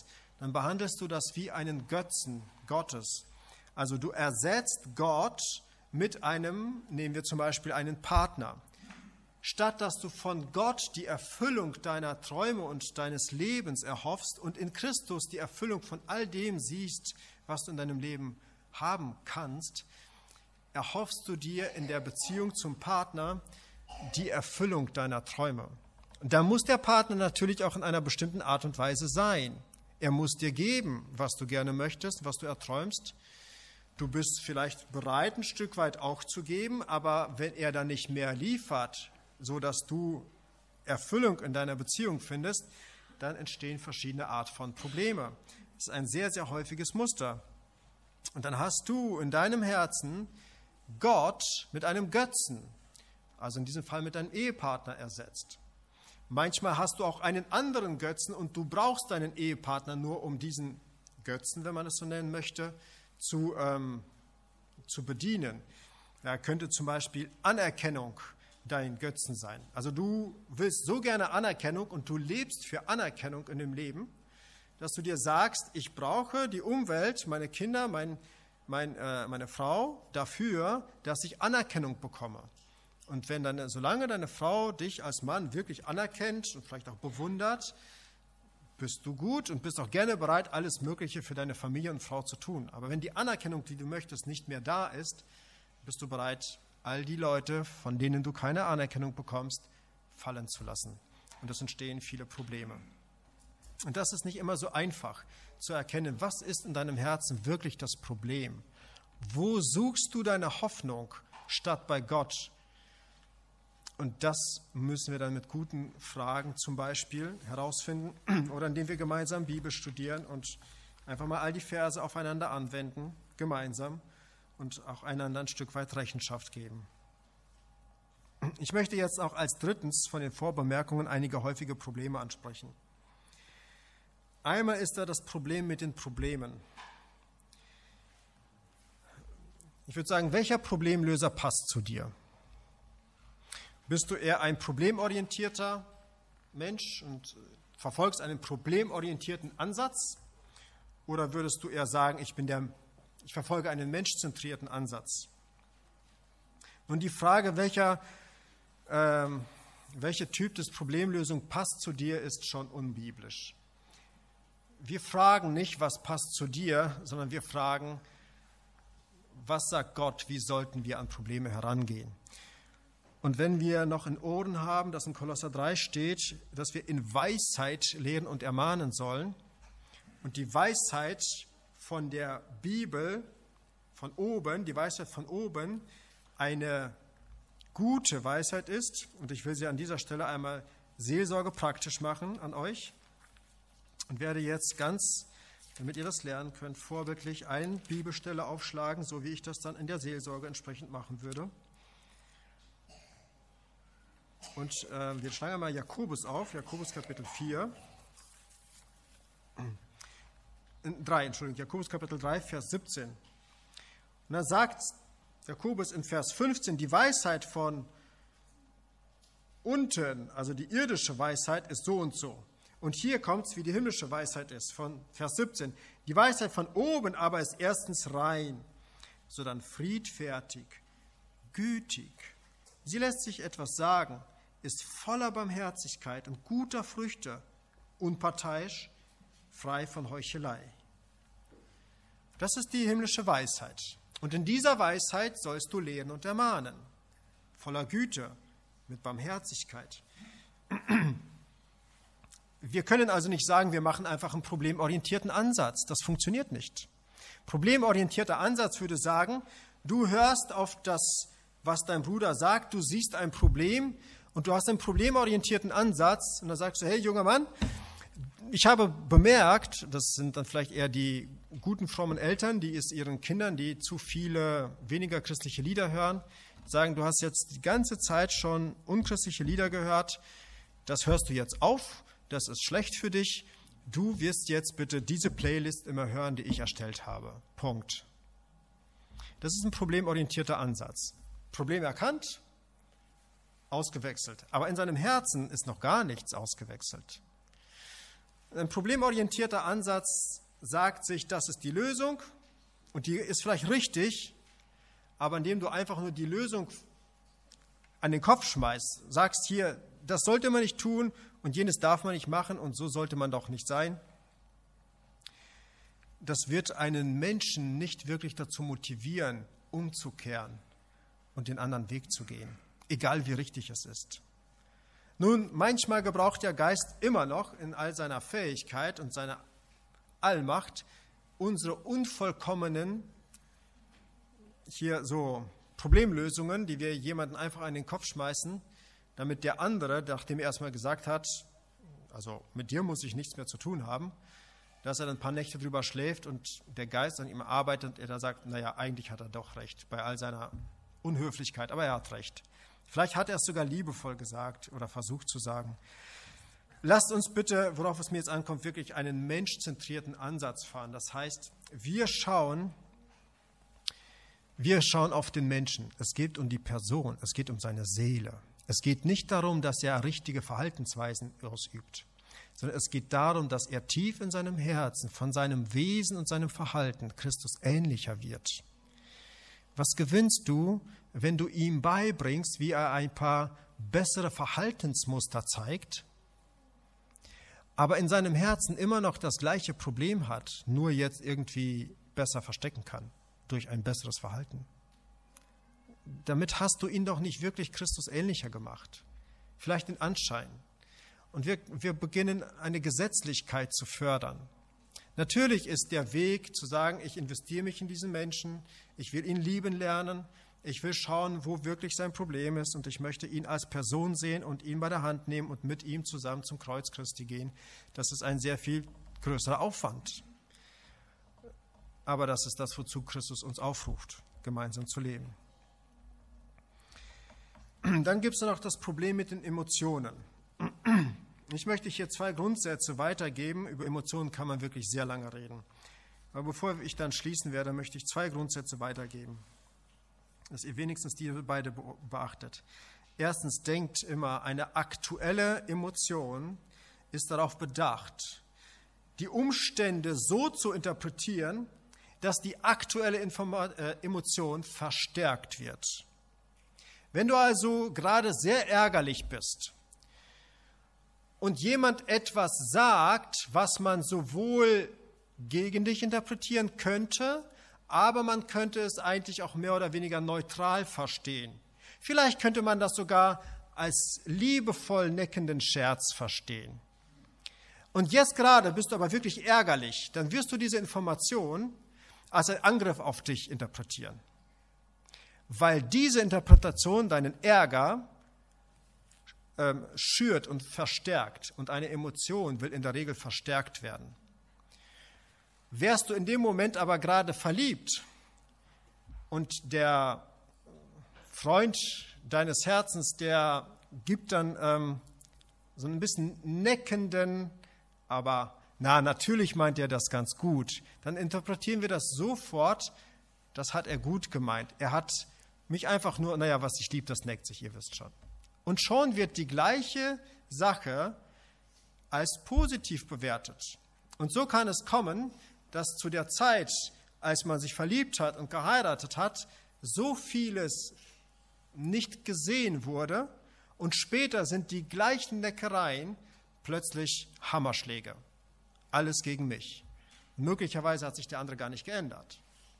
dann behandelst du das wie einen Götzen Gottes. Also du ersetzt Gott mit einem, nehmen wir zum Beispiel einen Partner. Statt dass du von Gott die Erfüllung deiner Träume und deines Lebens erhoffst und in Christus die Erfüllung von all dem siehst, was du in deinem Leben haben kannst, erhoffst du dir in der Beziehung zum Partner die Erfüllung deiner Träume. Und da muss der Partner natürlich auch in einer bestimmten Art und Weise sein. Er muss dir geben, was du gerne möchtest, was du erträumst. Du bist vielleicht bereit, ein Stück weit auch zu geben, aber wenn er dann nicht mehr liefert, so dass du Erfüllung in deiner Beziehung findest, dann entstehen verschiedene Arten von Problemen. Das ist ein sehr, sehr häufiges Muster. Und dann hast du in deinem Herzen Gott mit einem Götzen, also in diesem Fall mit deinem Ehepartner ersetzt. Manchmal hast du auch einen anderen Götzen und du brauchst deinen Ehepartner nur, um diesen Götzen, wenn man es so nennen möchte, zu bedienen. Da könnte zum Beispiel Anerkennung dein Götzen sein. Also du willst so gerne Anerkennung und du lebst für Anerkennung in dem Leben, dass du dir sagst, ich brauche die Umwelt, meine Kinder, meine Frau dafür, dass ich Anerkennung bekomme. Und solange deine Frau dich als Mann wirklich anerkennt und vielleicht auch bewundert, bist du gut und bist auch gerne bereit, alles Mögliche für deine Familie und Frau zu tun. Aber wenn die Anerkennung, die du möchtest, nicht mehr da ist, bist du bereit, all die Leute, von denen du keine Anerkennung bekommst, fallen zu lassen. Und es entstehen viele Probleme. Und das ist nicht immer so einfach zu erkennen, was ist in deinem Herzen wirklich das Problem? Wo suchst du deine Hoffnung statt bei Gott? Und das müssen wir dann mit guten Fragen zum Beispiel herausfinden oder indem wir gemeinsam Bibel studieren und einfach mal all die Verse aufeinander anwenden, gemeinsam, und auch einander ein Stück weit Rechenschaft geben. Ich möchte jetzt auch als drittens von den Vorbemerkungen einige häufige Probleme ansprechen. Einmal ist da das Problem mit den Problemen. Ich würde sagen, welcher Problemlöser passt zu dir? Bist du eher ein problemorientierter Mensch und verfolgst einen problemorientierten Ansatz? Oder würdest du eher sagen, ich verfolge einen menschzentrierten Ansatz? Nun die Frage, welcher Typ des Problemlösung passt zu dir, ist schon unbiblisch. Wir fragen nicht, was passt zu dir, sondern wir fragen, was sagt Gott, wie sollten wir an Probleme herangehen? Und wenn wir noch in Ohren haben, dass in Kolosser 3 steht, dass wir in Weisheit lehren und ermahnen sollen, und die Weisheit von der Bibel, von oben, die Weisheit von oben, eine gute Weisheit ist, und ich will sie an dieser Stelle einmal Seelsorge praktisch machen an euch, und werde jetzt ganz, damit ihr das lernen könnt, vorbildlich eine Bibelstelle aufschlagen, so wie ich das dann in der Seelsorge entsprechend machen würde. Und wir schlagen einmal Jakobus auf, Jakobus Kapitel 3, Jakobus Kapitel 3, Vers 17. Und dann sagt Jakobus in Vers 15, die Weisheit von unten, also die irdische Weisheit, ist so und so. Und hier kommt es, wie die himmlische Weisheit ist, von Vers 17. Die Weisheit von oben aber ist erstens rein, sodann friedfertig, gütig. Sie lässt sich etwas sagen, ist voller Barmherzigkeit und guter Früchte, unparteiisch, frei von Heuchelei. Das ist die himmlische Weisheit. Und in dieser Weisheit sollst du lehren und ermahnen, voller Güte, mit Barmherzigkeit. Wir können also nicht sagen, wir machen einfach einen problemorientierten Ansatz. Das funktioniert nicht. Problemorientierter Ansatz würde sagen, du hörst auf das, was dein Bruder sagt, du siehst ein Problem und du hast einen problemorientierten Ansatz und dann sagst du, hey junger Mann, ich habe bemerkt, das sind dann vielleicht eher die guten, frommen Eltern, die es ihren Kindern, die zu viele weniger christliche Lieder hören, sagen, du hast jetzt die ganze Zeit schon unchristliche Lieder gehört, das hörst du jetzt auf, das ist schlecht für dich, du wirst jetzt bitte diese Playlist immer hören, die ich erstellt habe. Punkt. Das ist ein problemorientierter Ansatz. Problem erkannt, ausgewechselt. Aber in seinem Herzen ist noch gar nichts ausgewechselt. Ein problemorientierter Ansatz sagt sich, das ist die Lösung und die ist vielleicht richtig, aber indem du einfach nur die Lösung an den Kopf schmeißt, sagst hier, das sollte man nicht tun und jenes darf man nicht machen und so sollte man doch nicht sein, das wird einen Menschen nicht wirklich dazu motivieren, umzukehren und den anderen Weg zu gehen, egal wie richtig es ist. Nun, manchmal gebraucht der Geist immer noch in all seiner Fähigkeit und seiner Allmacht unsere unvollkommenen hier so Problemlösungen, die wir jemandem einfach an den Kopf schmeißen, damit der andere, nachdem er erstmal gesagt hat, also mit dir muss ich nichts mehr zu tun haben, dass er dann ein paar Nächte drüber schläft und der Geist an ihm arbeitet und er dann sagt, naja, eigentlich hat er doch recht bei all seiner Unhöflichkeit, aber er hat recht. Vielleicht hat er es sogar liebevoll gesagt oder versucht zu sagen. Lasst uns bitte, worauf es mir jetzt ankommt, wirklich einen menschzentrierten Ansatz fahren. Das heißt, wir schauen auf den Menschen. Es geht um die Person, es geht um seine Seele. Es geht nicht darum, dass er richtige Verhaltensweisen ausübt, sondern es geht darum, dass er tief in seinem Herzen, von seinem Wesen und seinem Verhalten Christus ähnlicher wird. Was gewinnst du, wenn du ihm beibringst, wie er ein paar bessere Verhaltensmuster zeigt, aber in seinem Herzen immer noch das gleiche Problem hat, nur jetzt irgendwie besser verstecken kann durch ein besseres Verhalten? Damit hast du ihn doch nicht wirklich Christus ähnlicher gemacht. Vielleicht den Anschein. Und wir beginnen eine Gesetzlichkeit zu fördern. Natürlich ist der Weg zu sagen, ich investiere mich in diesen Menschen, ich will ihn lieben lernen, ich will schauen, wo wirklich sein Problem ist und ich möchte ihn als Person sehen und ihn bei der Hand nehmen und mit ihm zusammen zum Kreuz Christi gehen. Das ist ein sehr viel größerer Aufwand. Aber das ist das, wozu Christus uns aufruft, gemeinsam zu leben. Dann gibt es noch das Problem mit den Emotionen. Ich möchte hier 2 Grundsätze weitergeben. Über Emotionen kann man wirklich sehr lange reden. Aber bevor ich dann schließen werde, möchte ich 2 Grundsätze weitergeben, dass ihr wenigstens diese beide beachtet. Erstens, denkt immer, eine aktuelle Emotion ist darauf bedacht, die Umstände so zu interpretieren, dass die aktuelle Emotion verstärkt wird. Wenn du also gerade sehr ärgerlich bist und jemand etwas sagt, was man sowohl gegen dich interpretieren könnte, aber man könnte es eigentlich auch mehr oder weniger neutral verstehen. Vielleicht könnte man das sogar als liebevoll neckenden Scherz verstehen. Und jetzt gerade bist du aber wirklich ärgerlich, dann wirst du diese Information als einen Angriff auf dich interpretieren. Weil diese Interpretation deinen Ärger schürt und verstärkt und eine Emotion will in der Regel verstärkt werden. Wärst du in dem Moment aber gerade verliebt und der Freund deines Herzens, der gibt dann so ein bisschen neckenden, aber natürlich meint er das ganz gut, dann interpretieren wir das sofort, das hat er gut gemeint. Er hat mich einfach nur, was ich liebe, das neckt sich, ihr wisst schon. Und schon wird die gleiche Sache als positiv bewertet. Und so kann es kommen, dass zu der Zeit, als man sich verliebt hat und geheiratet hat, so vieles nicht gesehen wurde und später sind die gleichen Neckereien plötzlich Hammerschläge. Alles gegen mich. Und möglicherweise hat sich der andere gar nicht geändert.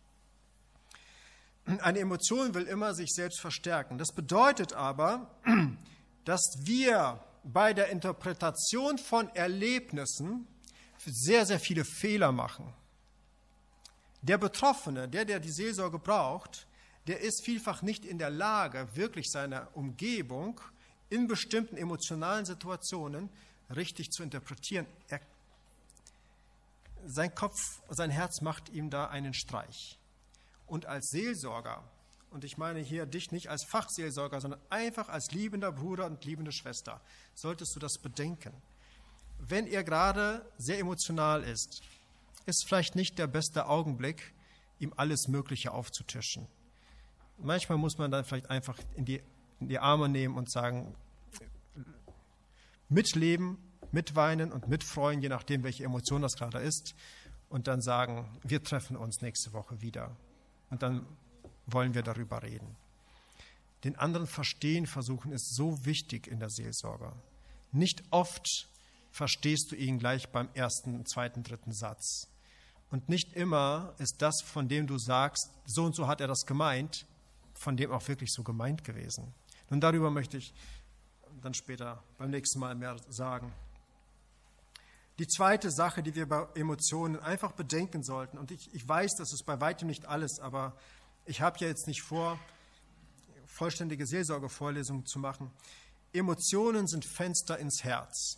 Eine Emotion will immer sich selbst verstärken. Das bedeutet aber, dass wir bei der Interpretation von Erlebnissen sehr, sehr viele Fehler machen. Der Betroffene, der die Seelsorge braucht, der ist vielfach nicht in der Lage, wirklich seine Umgebung in bestimmten emotionalen Situationen richtig zu interpretieren. Sein Kopf, sein Herz macht ihm da einen Streich. Und als Seelsorger, und ich meine hier dich nicht als Fachseelsorger, sondern einfach als liebender Bruder und liebende Schwester, solltest du das bedenken. Wenn er gerade sehr emotional ist vielleicht nicht der beste Augenblick, ihm alles Mögliche aufzutischen. Manchmal muss man dann vielleicht einfach in die Arme nehmen und sagen, mitleben, mitweinen und mitfreuen, je nachdem, welche Emotion das gerade ist, und dann sagen, wir treffen uns nächste Woche wieder. Und dann wollen wir darüber reden. Den anderen verstehen versuchen ist so wichtig in der Seelsorge. Nicht oft verstehst du ihn gleich beim ersten, zweiten, dritten Satz. Und nicht immer ist das, von dem du sagst, so und so hat er das gemeint, von dem auch wirklich so gemeint gewesen. Nun, darüber möchte ich dann später beim nächsten Mal mehr sagen. Die zweite Sache, die wir bei Emotionen einfach bedenken sollten, und ich weiß, das ist bei weitem nicht alles, aber ich habe ja jetzt nicht vor, vollständige Seelsorgevorlesungen zu machen. Emotionen sind Fenster ins Herz.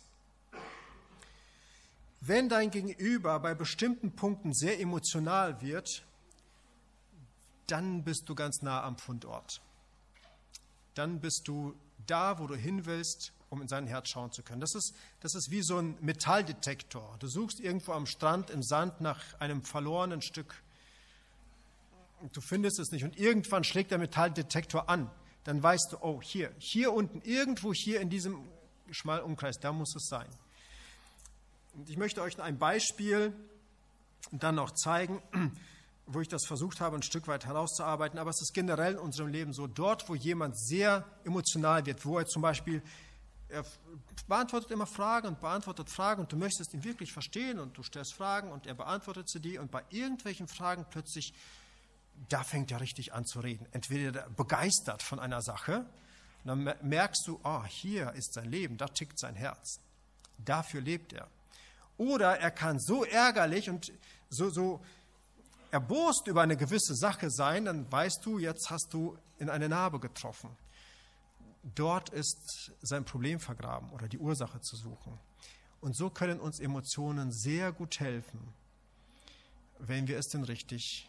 Wenn dein Gegenüber bei bestimmten Punkten sehr emotional wird, dann bist du ganz nah am Fundort. Dann bist du da, wo du hin willst, um in sein Herz schauen zu können. Das ist wie so ein Metalldetektor. Du suchst irgendwo am Strand im Sand nach einem verlorenen Stück. Du findest es nicht und irgendwann schlägt der Metalldetektor an. Dann weißt du, oh, hier unten, irgendwo hier in diesem schmalen Umkreis, da muss es sein. Und ich möchte euch ein Beispiel dann noch zeigen, wo ich das versucht habe, ein Stück weit herauszuarbeiten. Aber es ist generell in unserem Leben so, dort, wo jemand sehr emotional wird, wo er zum Beispiel, er beantwortet immer Fragen und beantwortet Fragen und du möchtest ihn wirklich verstehen und du stellst Fragen und er beantwortet sie dir und bei irgendwelchen Fragen plötzlich, da fängt er richtig an zu reden. Entweder er begeistert von einer Sache und dann merkst du, oh, hier ist sein Leben, da tickt sein Herz. Dafür lebt er. Oder er kann so ärgerlich und so erbost über eine gewisse Sache sein, dann weißt du, jetzt hast du in eine Narbe getroffen. Dort ist sein Problem vergraben oder die Ursache zu suchen. Und so können uns Emotionen sehr gut helfen, wenn wir es denn richtig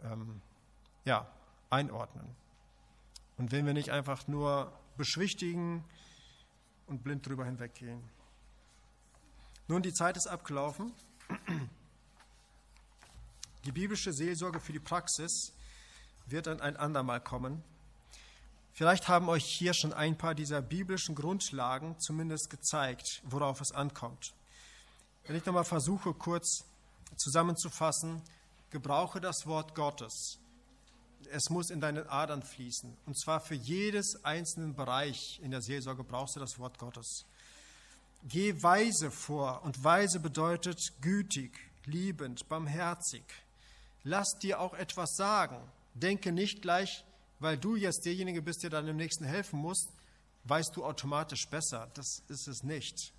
einordnen. Und wenn wir nicht einfach nur beschwichtigen und blind drüber hinweggehen. Nun, die Zeit ist abgelaufen. Die biblische Seelsorge für die Praxis wird dann ein andermal kommen. Vielleicht haben euch hier schon ein paar dieser biblischen Grundlagen zumindest gezeigt, worauf es ankommt. Wenn ich nochmal versuche, kurz zusammenzufassen, gebrauche das Wort Gottes. Es muss in deinen Adern fließen. Und zwar für jedes einzelnen Bereich in der Seelsorge brauchst du das Wort Gottes. Geh weise vor. Und weise bedeutet gütig, liebend, barmherzig. Lass dir auch etwas sagen. Denke nicht gleich, weil du jetzt derjenige bist, der deinem Nächsten helfen muss, weißt du automatisch besser. Das ist es nicht.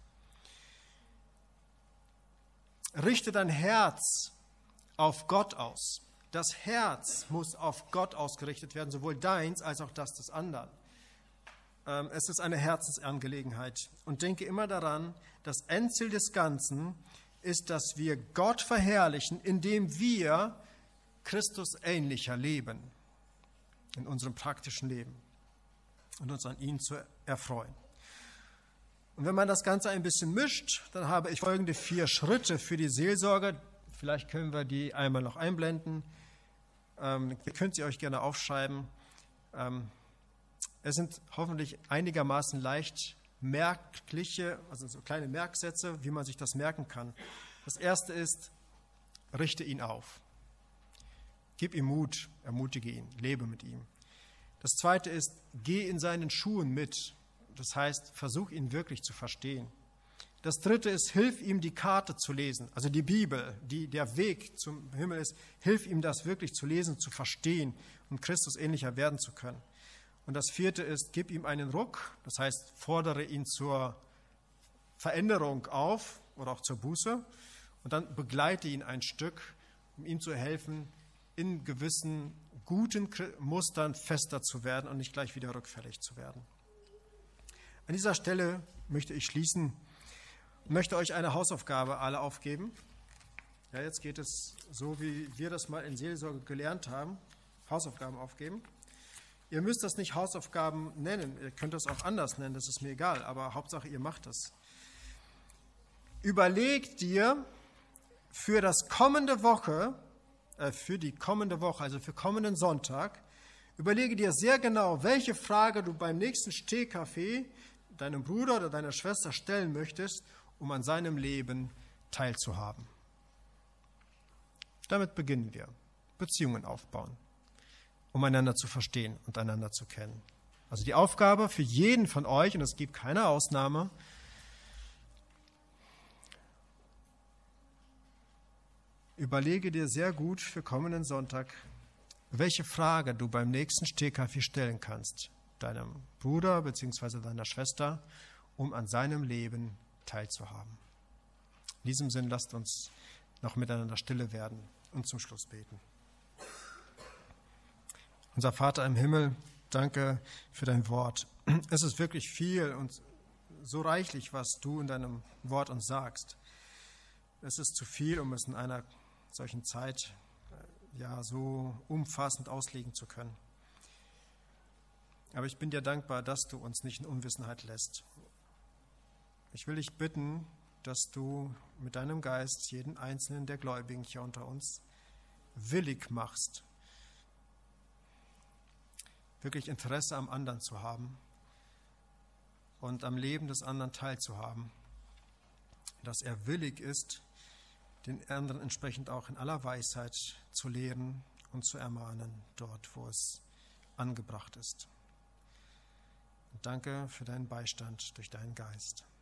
Richte dein Herz auf Gott aus. Das Herz muss auf Gott ausgerichtet werden, sowohl deins als auch das des anderen. Es ist eine Herzensangelegenheit. Und denke immer daran, das Endziel des Ganzen ist, dass wir Gott verherrlichen, indem wir Christus ähnlicher leben in unserem praktischen Leben und uns an ihn zu erfreuen. Und wenn man das Ganze ein bisschen mischt, dann habe ich folgende 4 Schritte für die Seelsorge. Vielleicht können wir die einmal noch einblenden. Ihr könnt sie euch gerne aufschreiben. Es sind hoffentlich einigermaßen leicht merkliche, also so kleine Merksätze, wie man sich das merken kann. Das erste ist, richte ihn auf. Gib ihm Mut, ermutige ihn, lebe mit ihm. Das zweite ist, geh in seinen Schuhen mit. Das heißt, versuch ihn wirklich zu verstehen. Das dritte ist, hilf ihm die Karte zu lesen, also die Bibel, die der Weg zum Himmel ist, hilf ihm das wirklich zu lesen, zu verstehen und Christus ähnlicher werden zu können. Und das vierte ist, gib ihm einen Ruck, das heißt, fordere ihn zur Veränderung auf oder auch zur Buße und dann begleite ihn ein Stück, um ihm zu helfen, in gewissen guten Mustern fester zu werden und nicht gleich wieder rückfällig zu werden. An dieser Stelle möchte ich schließen und möchte euch eine Hausaufgabe alle aufgeben. Ja, jetzt geht es so, wie wir das mal in Seelsorge gelernt haben, Hausaufgaben aufgeben. Ihr müsst das nicht Hausaufgaben nennen, ihr könnt das auch anders nennen, das ist mir egal, aber Hauptsache ihr macht das. Überleg dir für die kommende Woche, also für kommenden Sonntag, überlege dir sehr genau, welche Frage du beim nächsten Stehkaffee deinem Bruder oder deiner Schwester stellen möchtest, um an seinem Leben teilzuhaben. Damit beginnen wir. Beziehungen aufbauen, um einander zu verstehen und einander zu kennen. Also die Aufgabe für jeden von euch, und es gibt keine Ausnahme, überlege dir sehr gut für kommenden Sonntag, welche Frage du beim nächsten Stehkaffee stellen kannst, deinem Bruder bzw. deiner Schwester, um an seinem Leben teilzuhaben. In diesem Sinn lasst uns noch miteinander stille werden und zum Schluss beten. Unser Vater im Himmel, danke für dein Wort. Es ist wirklich viel und so reichlich, was du in deinem Wort uns sagst. Es ist zu viel, um es in einer solchen Zeit so umfassend auslegen zu können. Aber ich bin dir dankbar, dass du uns nicht in Unwissenheit lässt. Ich will dich bitten, dass du mit deinem Geist jeden einzelnen der Gläubigen hier unter uns willig machst, wirklich Interesse am anderen zu haben und am Leben des anderen teilzuhaben, dass er willig ist, den anderen entsprechend auch in aller Weisheit zu lehren und zu ermahnen, dort, wo es angebracht ist. Und danke für deinen Beistand durch deinen Geist.